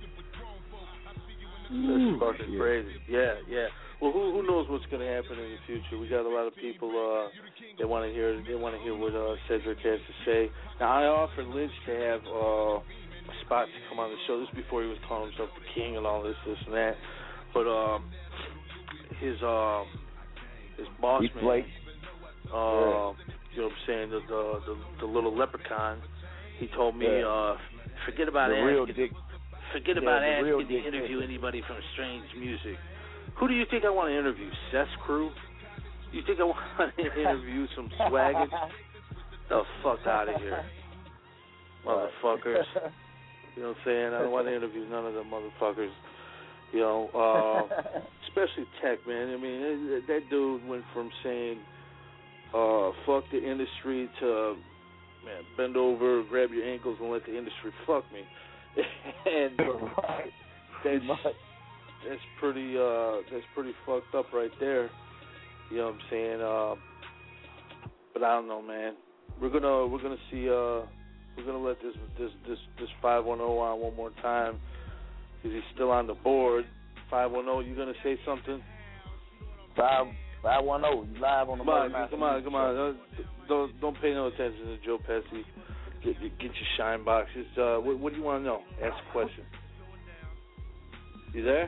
That's fucking crazy. Yeah. Well, who knows what's going to happen in the future? We got a lot of people that want to hear what Cedric has to say. Now, I offered Lynch to have a spot to come on the show. This is before he was calling himself the king and all this and that. But his boss man, you know what I'm saying, the little leprechaun, he told me, forget about asking to interview anybody from Strange Music. Who do you think I want to interview? Seth's crew? You think I want to interview some swaggers? The fuck out of here, motherfuckers. You know what I'm saying? I don't want to interview none of them motherfuckers. You know, especially Tech, man. I mean, that dude went from saying fuck the industry to, man, bend over, grab your ankles, and let the industry fuck me. And that's pretty fucked up right there. You know what I'm saying? But I don't know, man. We're gonna see. We're gonna let this 510 on one more time because he's still on the board. 510, you gonna say something? 510, you live on the Come on. Don't pay no attention to Joe Pesci. Get your shine box. What do you want to know? Ask a question. You there?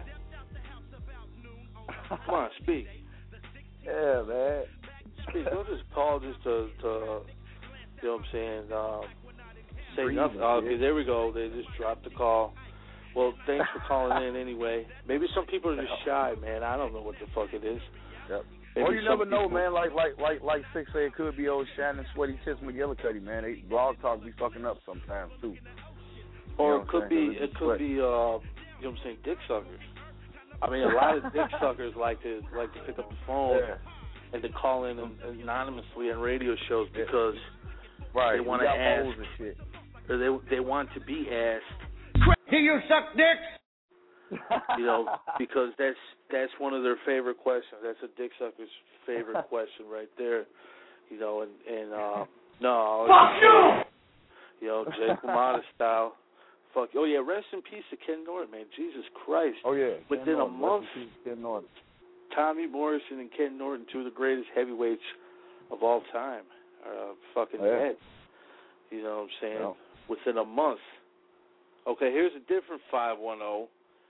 Come on, speak. Yeah, man. Speak. Don't just call just to you know what I'm saying, say nothing. Okay, there we go. They just dropped the call. Well, thanks for calling in anyway. Maybe some people are just shy, man. I don't know what the fuck it is. Yep. Maybe you never know, man. Like Six said, it could be old Shannon Sweaty Tits McGillicuddy, man. They blog talk be fucking up sometimes too. Or it could be you know what I'm saying, dick suckers. I mean, a lot of dick suckers like to pick up the phone and to call in anonymously on radio shows because they want to ask, and shit. or they want to be asked. Do you suck dicks? You know, because that's one of their favorite questions. That's a dick sucker's favorite question right there. You know, and no. Fuck you! You know, Jake LaMotta style. Fuck. Oh yeah, rest in peace to Ken Norton, man. Jesus Christ. Oh yeah. Within a month, Ken Norton. Tommy Morrison and Ken Norton, two of the greatest heavyweights of all time, are fucking dead. You know what I'm saying? No. Within a month. Okay, here's a different 510.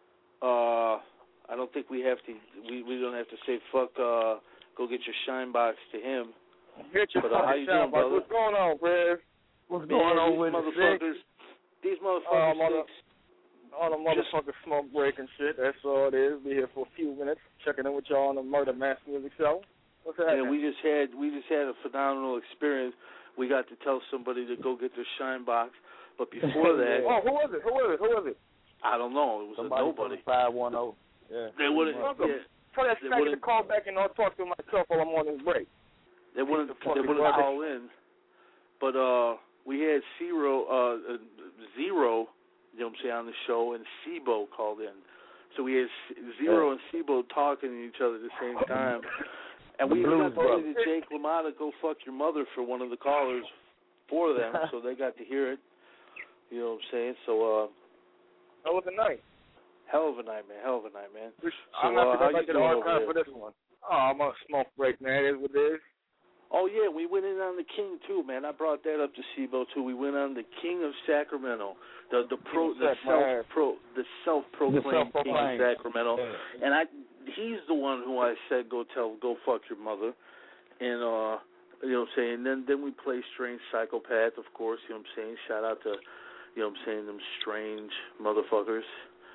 I don't think we have to. We don't have to say fuck. Go get your shine box to him. Get your how you doing, brother? What's going on, Rev? What's going on with motherfuckers? These motherfuckers. On a motherfucking smoke break and shit. That's all it is. Be here for a few minutes, checking in with y'all on the Murder Mass Music Show. What's happening? Yeah, we just had a phenomenal experience. We got to tell somebody to go get their shine box, but before that, who was it? I don't know. It was somebody a nobody. 510. Yeah. They wouldn't. Tell that faggot to call back and I'll talk to myself while I'm on this break. They wouldn't call in, but we had Zero, you know what I'm saying, on the show, and Sibo called in. So we had Zero and Sibo talking to each other at the same time. And we got to Jake LaMotta go fuck your mother for one of the callers for them, so they got to hear it. You know what I'm saying? So, how was the night? Hell of a night, man. So, I'm not going to go back to the doing archive for this one. Oh, I'm on a smoke break, man. It is what it is. Oh, yeah, we went in on the King, too, man. I brought that up to Sibo, too. We went on the King of Sacramento, the self-proclaimed King of Sacramento. And he's the one who I said, go fuck your mother. And, you know what I'm saying, then we play Strange Psychopath, of course, you know what I'm saying. Shout out to, you know what I'm saying, them strange motherfuckers.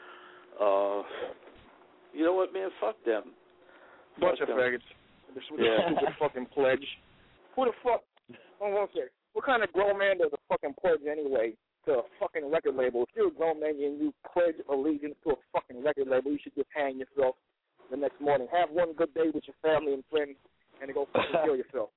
You know what, man, fuck them. Bunch of faggots. This is a stupid fucking pledge. Who the fuck? What kind of grown man does a fucking pledge anyway to a fucking record label? If you're a grown man and you pledge allegiance to a fucking record label, you should just hang yourself the next morning. Have one good day with your family and friends, and then go fucking kill yourself.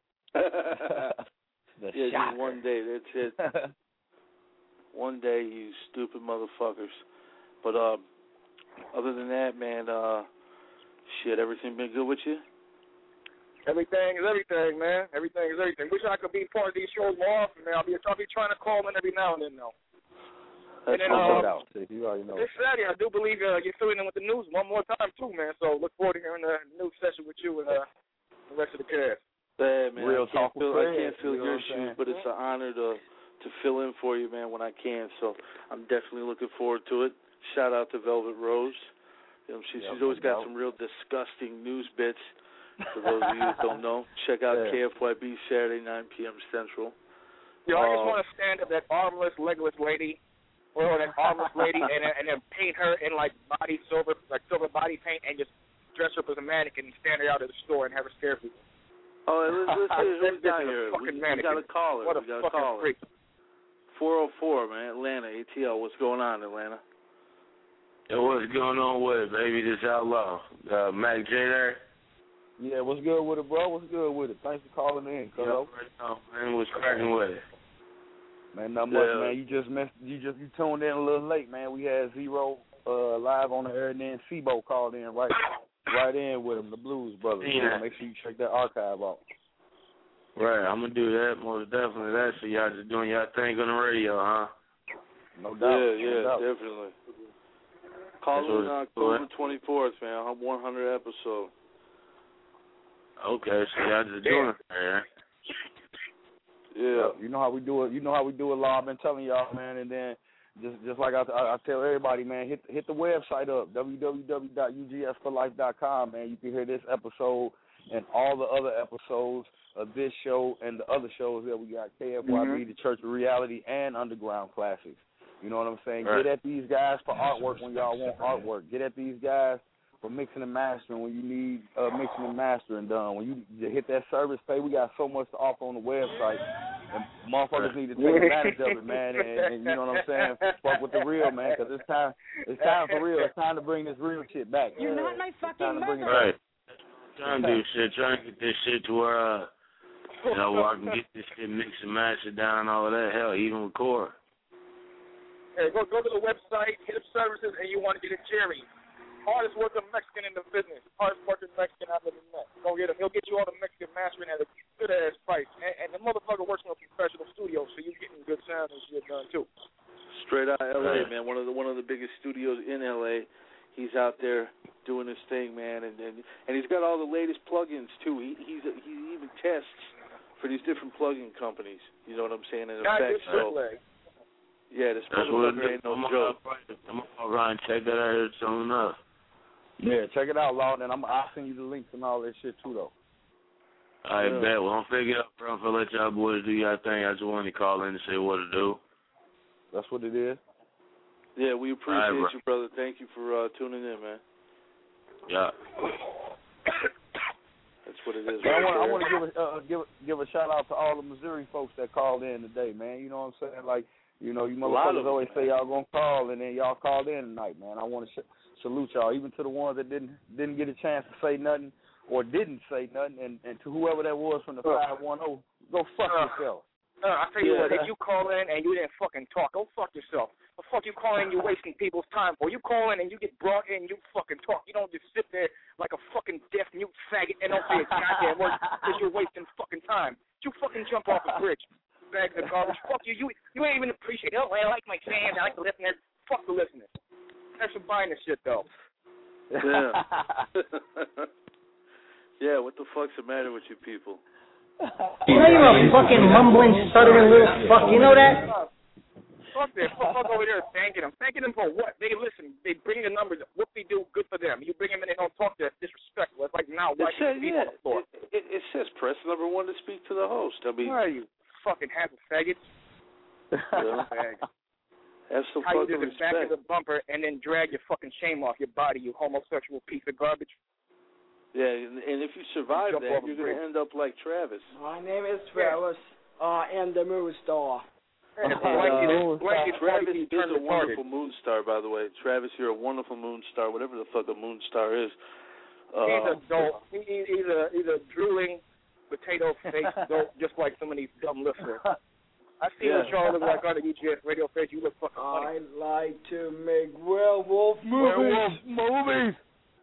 Just one day. That's it. One day, you stupid motherfuckers. But other than that, man, shit, everything been good with you? Everything is everything, man. Everything is everything. Wish I could be part of these shows more often, man. I'll be trying to call in every now and then, though. That's and then, you already know. This Saturday, I do believe you're filling in with the news one more time, too, man. So look forward to hearing the news session with you and the rest of the cast. Yeah, man. Real I can't feel you your shoes, but it's an honor to fill in for you, man, when I can. So I'm definitely looking forward to it. Shout out to Velvet Rose. You know, she's always got some real disgusting news bits. For those of you that don't know, check out KFYB Saturday, 9 p.m. Central. Yo, I just want to stand up that armless, legless lady, or that armless lady, and then paint her in silver body paint, and just dress her up as a mannequin and stand her out at the store and have her scare people. Oh, let's see who's down here. We got a caller. What a fucking freak. 404, man, Atlanta, ATL. What's going on, Atlanta? Yo, what's going on with it, baby? This Outlaw. Mac J there? Yeah, what's good with it, bro? What's good with it? Thanks for calling in, cuz. Man, what's cracking with it? Man, not much, man. You tuned in a little late, man. We had Zero live on the air, and then Sebo called in right in with him, the Blues Brothers. Yeah. Make sure you check that archive out. Right, I'm gonna do that, most definitely. That, so y'all just doing y'all thing on the radio, huh? No doubt. Yeah, no doubt. definitely. Call in October 24th, man. 100 episode. Okay, so y'all just doing it, man. Yeah. You know how we do it. You know how we do it, Law. I've been telling y'all, man. And then just like I tell everybody, man, hit the website up, www.ugsforlife.com, man. You can hear this episode and all the other episodes of this show and the other shows that we got, KFYB, the Church of Reality, and Underground Classics. You know what I'm saying? Right. Get at these guys for artwork when y'all want artwork. Get at these guys for mixing and mastering when you need mixing and mastering done. When you hit that service pay, we got so much to offer on the website. And motherfuckers need to take advantage of it, man. And you know what I'm saying? Fuck with the real, man, because it's time for real. It's time to bring this real shit back. You're not my fucking mother. Right. Trying to do shit, trying to get this shit to where, where I can get this shit mixed and mastered down, all of that. Hell, even record. Hey, go to the website, hit up services, and you want to get a Jerry. Hardest working Mexican in the business. Hardest working Mexican I've ever met. Go get him. He'll get you all the Mexican mastering at a good ass price. And the motherfucker works in a professional studio, so you're getting good sound and shit done too. Straight out of LA, man. One of the biggest studios in LA. He's out there doing his thing, man, and he's got all the latest plugins too. He even tests for these different plugin companies. You know what I'm saying? In effect, so yeah, this motherfucker ain't no joke. I'm gonna Ryan, check that out. It's soon enough. Yeah, check it out, Law. And I'll send you the links and all that shit too, though. I bet. Well, I'm figure up, bro. I'll let y'all boys do y'all thing. I just wanted to call in and say what to do. That's what it is. Yeah, we appreciate you, brother. Thank you for tuning in, man. Yeah. That's what it is. I want to give a shout out to all the Missouri folks that called in today, man. You know what I'm saying? Like, you motherfuckers always say y'all gonna call, and then y'all called in tonight, man. I want to salute y'all, even to the ones that didn't get a chance to say nothing or didn't say nothing, and to whoever that was from the 510, go fuck yourself. I tell you what, if you call in and you didn't fucking talk, go fuck yourself. The fuck you call in, you're wasting people's time for. You call in and you get brought in, you fucking talk. You don't just sit there like a fucking deaf mute faggot and don't say a goddamn word because you're wasting fucking time. You fucking jump off a bridge, bags of garbage. Fuck you. You ain't even appreciate it. Oh, I like my fans. I like the listeners. Fuck the listeners. Thanks for buying this shit, though. Yeah. Yeah, what the fuck's the matter with you people? You know you're a fucking mumbling, stuttering little fuck. You know that? Fuck that. Fuck over there thanking them. Thanking them for what? They listen. They bring the numbers. What they do, good for them. You bring them in, they don't talk to us. Disrespectful. It's like now, why do you on the floor? It says press number 1 to speak to the host. I mean, where are you? Fucking half a faggot. Have some How you fucking do the back respect. of the bumper and then drag your fucking shame off your body, you homosexual piece of garbage. Yeah, and if you survive that, you're going to end up like Travis. My name is Travis. I am the moon star. Travis is a wonderful moon star, by the way. Travis, you're a wonderful moon star, whatever the fuck a moon star is. He's a dope. He's a drooling potato-faced dope, just like some of these dumb listeners. I see what y'all look like on the UGS radio page. You look fucking funny. I like to make werewolf movies.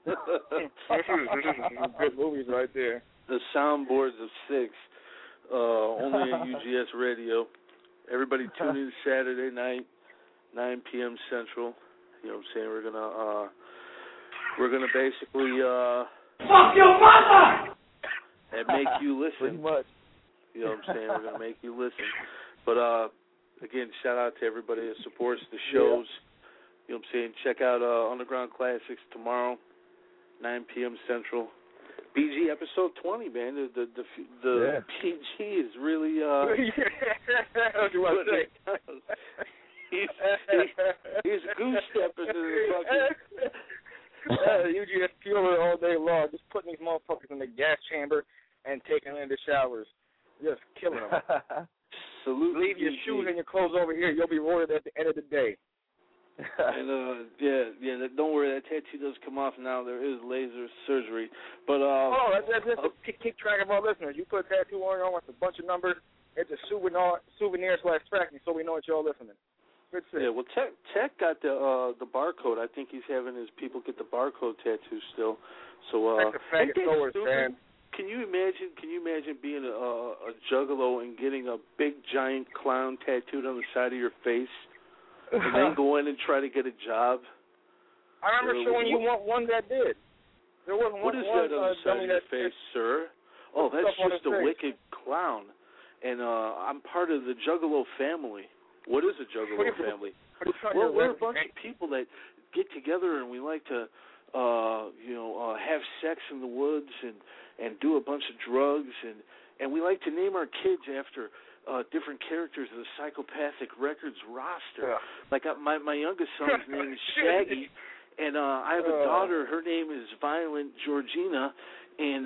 Good movies right there. The soundboards of 6, only at UGS Radio. Everybody tune in Saturday night, 9 p.m. Central. You know what I'm saying? We're gonna basically fuck your mother and make you listen. Pretty much. You know what I'm saying? We're gonna make you listen. But again, shout out to everybody that supports the shows. You know what I'm saying? Check out Underground Classics tomorrow, 9 p.m. Central. BG episode 20, man. The PG is really he's goose stepping to the fucking you just fuel it all day long, just putting these motherfuckers in the gas chamber and taking them into showers, just killing them. Salute. Leave your shoes and your clothes over here. You'll be rewarded at the end of the day. And don't worry, that tattoo does come off now. There is laser surgery, but that's just to keep track of our listeners. You put a tattoo on your arm with a bunch of numbers. It's a souvenir/tracking, so we know that y'all listening. Good shit. Yeah, well, Tech got the barcode. I think he's having his people get the barcode tattoo still. So That's a faggot sewers, man. Can you imagine being a juggalo and getting a big giant clown tattooed on the side of your face, and then go in and try to get a job? I remember showing you one that did. There wasn't what is that on the side of your face, sir? Oh, that's just a wicked clown. And I'm part of the Juggalo family. What is a Juggalo family? Well, we're a bunch of people that get together and we like to, have sex in the woods and do a bunch of drugs and we like to name our kids after different characters of the Psychopathic Records roster. Yeah. Like my youngest son's name is Shaggy, and I have a daughter. Her name is Violent Georgina, and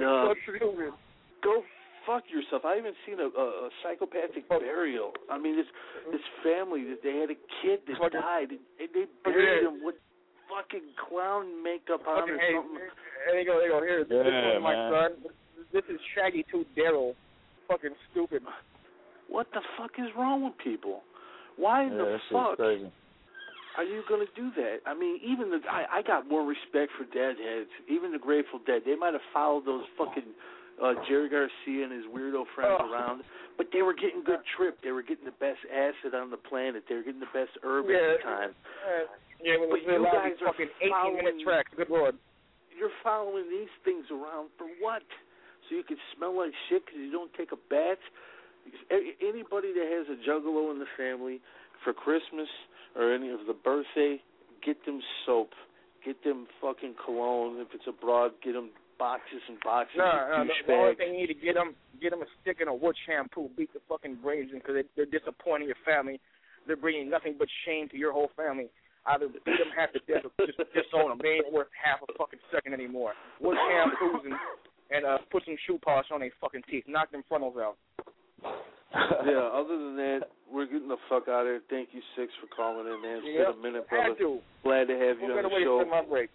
go fuck yourself. I haven't seen a psychopathic burial. I mean, this family that they had a kid that died, and they buried him with fucking clown makeup on or something. There you go. Here, this is my son. This is Shaggy Tooth Daryl. Fucking stupid. What the fuck is wrong with people? Why in the fuck are you going to do that? I mean, even I got more respect for deadheads. Even the Grateful Dead. They might have followed those fucking Jerry Garcia and his weirdo friends around, but they were getting good trip. They were getting the best acid on the planet. They were getting the best herb at the time. But you guys are fucking 18-minute tracks. Good Lord. You're following these things around for what? So you can smell like shit because you don't take a bath? Anybody that has a juggalo in the family for Christmas or any of the birthday, get them soap. Get them fucking cologne. If it's abroad, get them boxes and boxes of douchebags. The only thing you need to get them a stick and a wood shampoo. Beat the fucking brains in because they're disappointing your family. They're bringing nothing but shame to your whole family. Either beat them half to death or just disown them. They ain't worth half a fucking second anymore. Wood shampoos and put some shoe polish on their fucking teeth. Knock them frontals out. Yeah, other than that, we're getting the fuck out of here. Thank you, Six, for calling in, man. It's been a minute, brother. Glad to have you on the show. My break.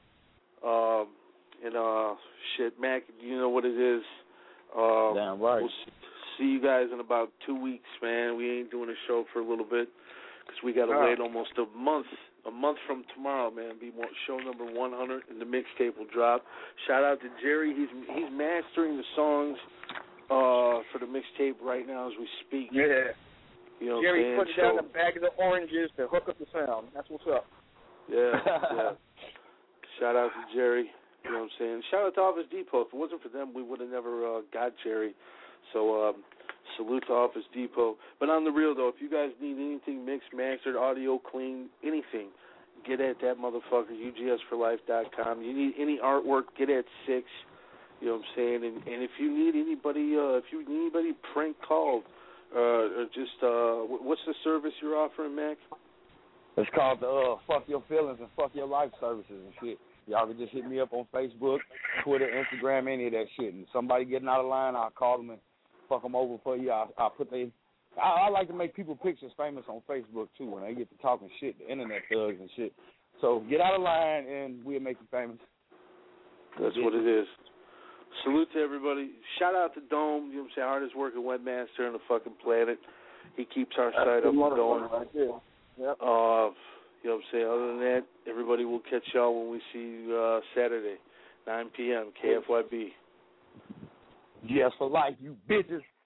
Shit, Mac, you know what it is. Damn right. We'll see you guys in about 2 weeks, man. We ain't doing a show for a little bit because we got to wait almost a month. A month from tomorrow, man, be show number 100, and the mixtape will drop. Shout out to Jerry. He's mastering the songs for the mixtape right now as we speak. Yeah. You know Jerry put down the bag of the oranges to hook up the sound. That's what's up. Yeah. Shout out to Jerry. You know what I'm saying? Shout out to Office Depot. If it wasn't for them, we would have never got Jerry. So salute to Office Depot. But on the real, though, if you guys need anything mixed, mastered, audio clean, anything, get at that motherfucker, UGSforlife.com. You need any artwork, get at Six. You know what I'm saying? And if you need anybody prank called, or just, what's the service you're offering, Mac? It's called the Fuck Your Feelings and Fuck Your Life services and shit. Y'all can just hit me up on Facebook, Twitter, Instagram, any of that shit. And somebody getting out of line, I'll call them and fuck them over for you. I'll put I like to make people pictures famous on Facebook, too, when they get to talking shit, the internet thugs and shit. So get out of line, and we'll make you famous. That's what it is. Salute to everybody. Shout out to Dome, you know what I'm saying, hardest working webmaster on the fucking planet. He keeps our site up and going. Right there. Yep. You know what I'm saying? Other than that, everybody will catch y'all when we see you Saturday, 9 p.m., KFYB. Yes, for life, you bitches.